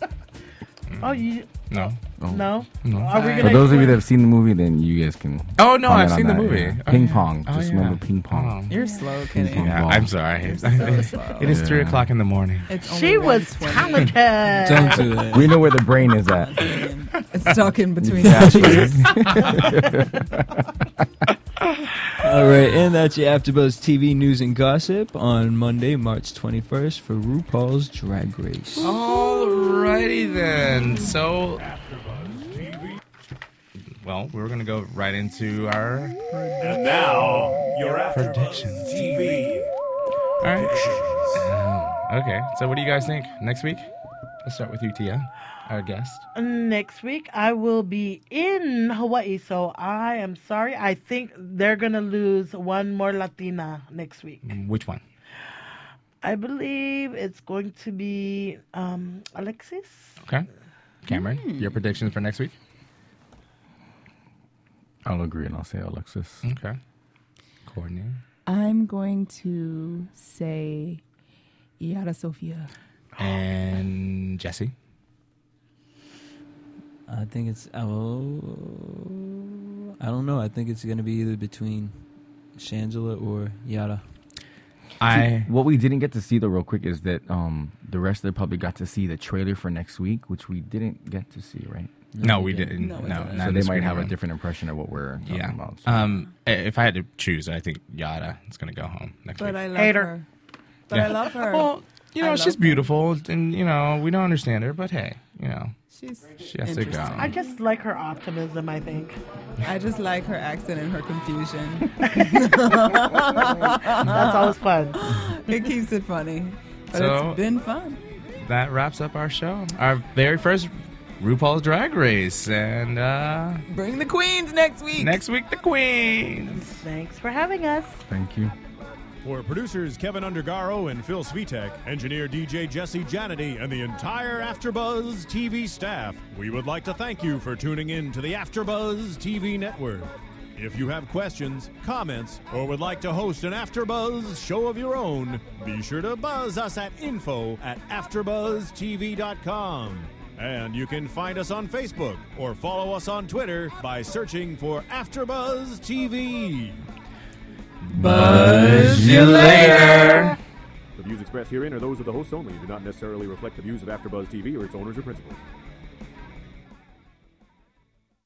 Oh, you No. Oh. no? No. Are we For gonna those of you that explain- have seen the movie, then you guys can. Oh no, comment I've on seen the that, movie. yeah. Oh, Ping yeah. pong. Oh, Just yeah. remember ping pong. Oh. You're slow, Ping Kenny. pong Yeah, ball. I'm sorry. You're so slow. It is three Yeah. o'clock in the morning. It's only She was one twenty. talented. Don't do that. We know where the brain is at. It's stuck in between Exactly. the cheeks. All right, and that's your AfterBuzz T V news and gossip on Monday, March twenty-first for RuPaul's Drag Race. Alrighty then. So, well, we're gonna go right into our And now, your AfterBuzz Predictions. T V all right. Oh, okay. So, what do you guys think next week? Let's start with you, Tia, our guest. Next week, I will be in Hawaii, so I am sorry. I think they're gonna lose one more Latina next week. Which one? I believe it's going to be um, Alexis. Okay. Cameron, your predictions for next week? I'll agree and I'll say Alexis. Okay. Courtney. I'm going to say Yara Sofia. And Jesse? I think it's. Oh, I don't know. I think it's going to be either between Shangela or Yara. I See, what we didn't get to see though, real quick, is that um, the rest of the public got to see the trailer for next week, which we didn't get to see, right? No, we didn't. No, no, so they might have a different impression of what we're talking yeah. about. So. Um, if I had to choose, I think Yara is going to go home next But week. I love Hater. her. But Yeah. I love her. Well, you know, I she's love her. beautiful, and you know, we don't understand her, but hey, you know, She's she has to go. interesting. I just like her optimism, I think. I just like her accent and her confusion. That's always fun. It keeps it funny. But So- it's been fun. That wraps up our show, our very first RuPaul's Drag Race, and uh, Bring the queens next week. next week the Queens. Thanks for having us. Thank you. For producers Kevin Undergaro and Phil Svitek, engineer D J Jesse Janity, and the entire AfterBuzz T V staff, we would like to thank you for tuning in to the AfterBuzz T V network. If you have questions, comments, or would like to host an AfterBuzz show of your own, be sure to buzz us at info at after buzz t v dot com. And you can find us on Facebook or follow us on Twitter by searching for AfterBuzz T V. Buzz you later. The views expressed herein are those of the hosts only and do not necessarily reflect the views of AfterBuzz T V or its owners or principals.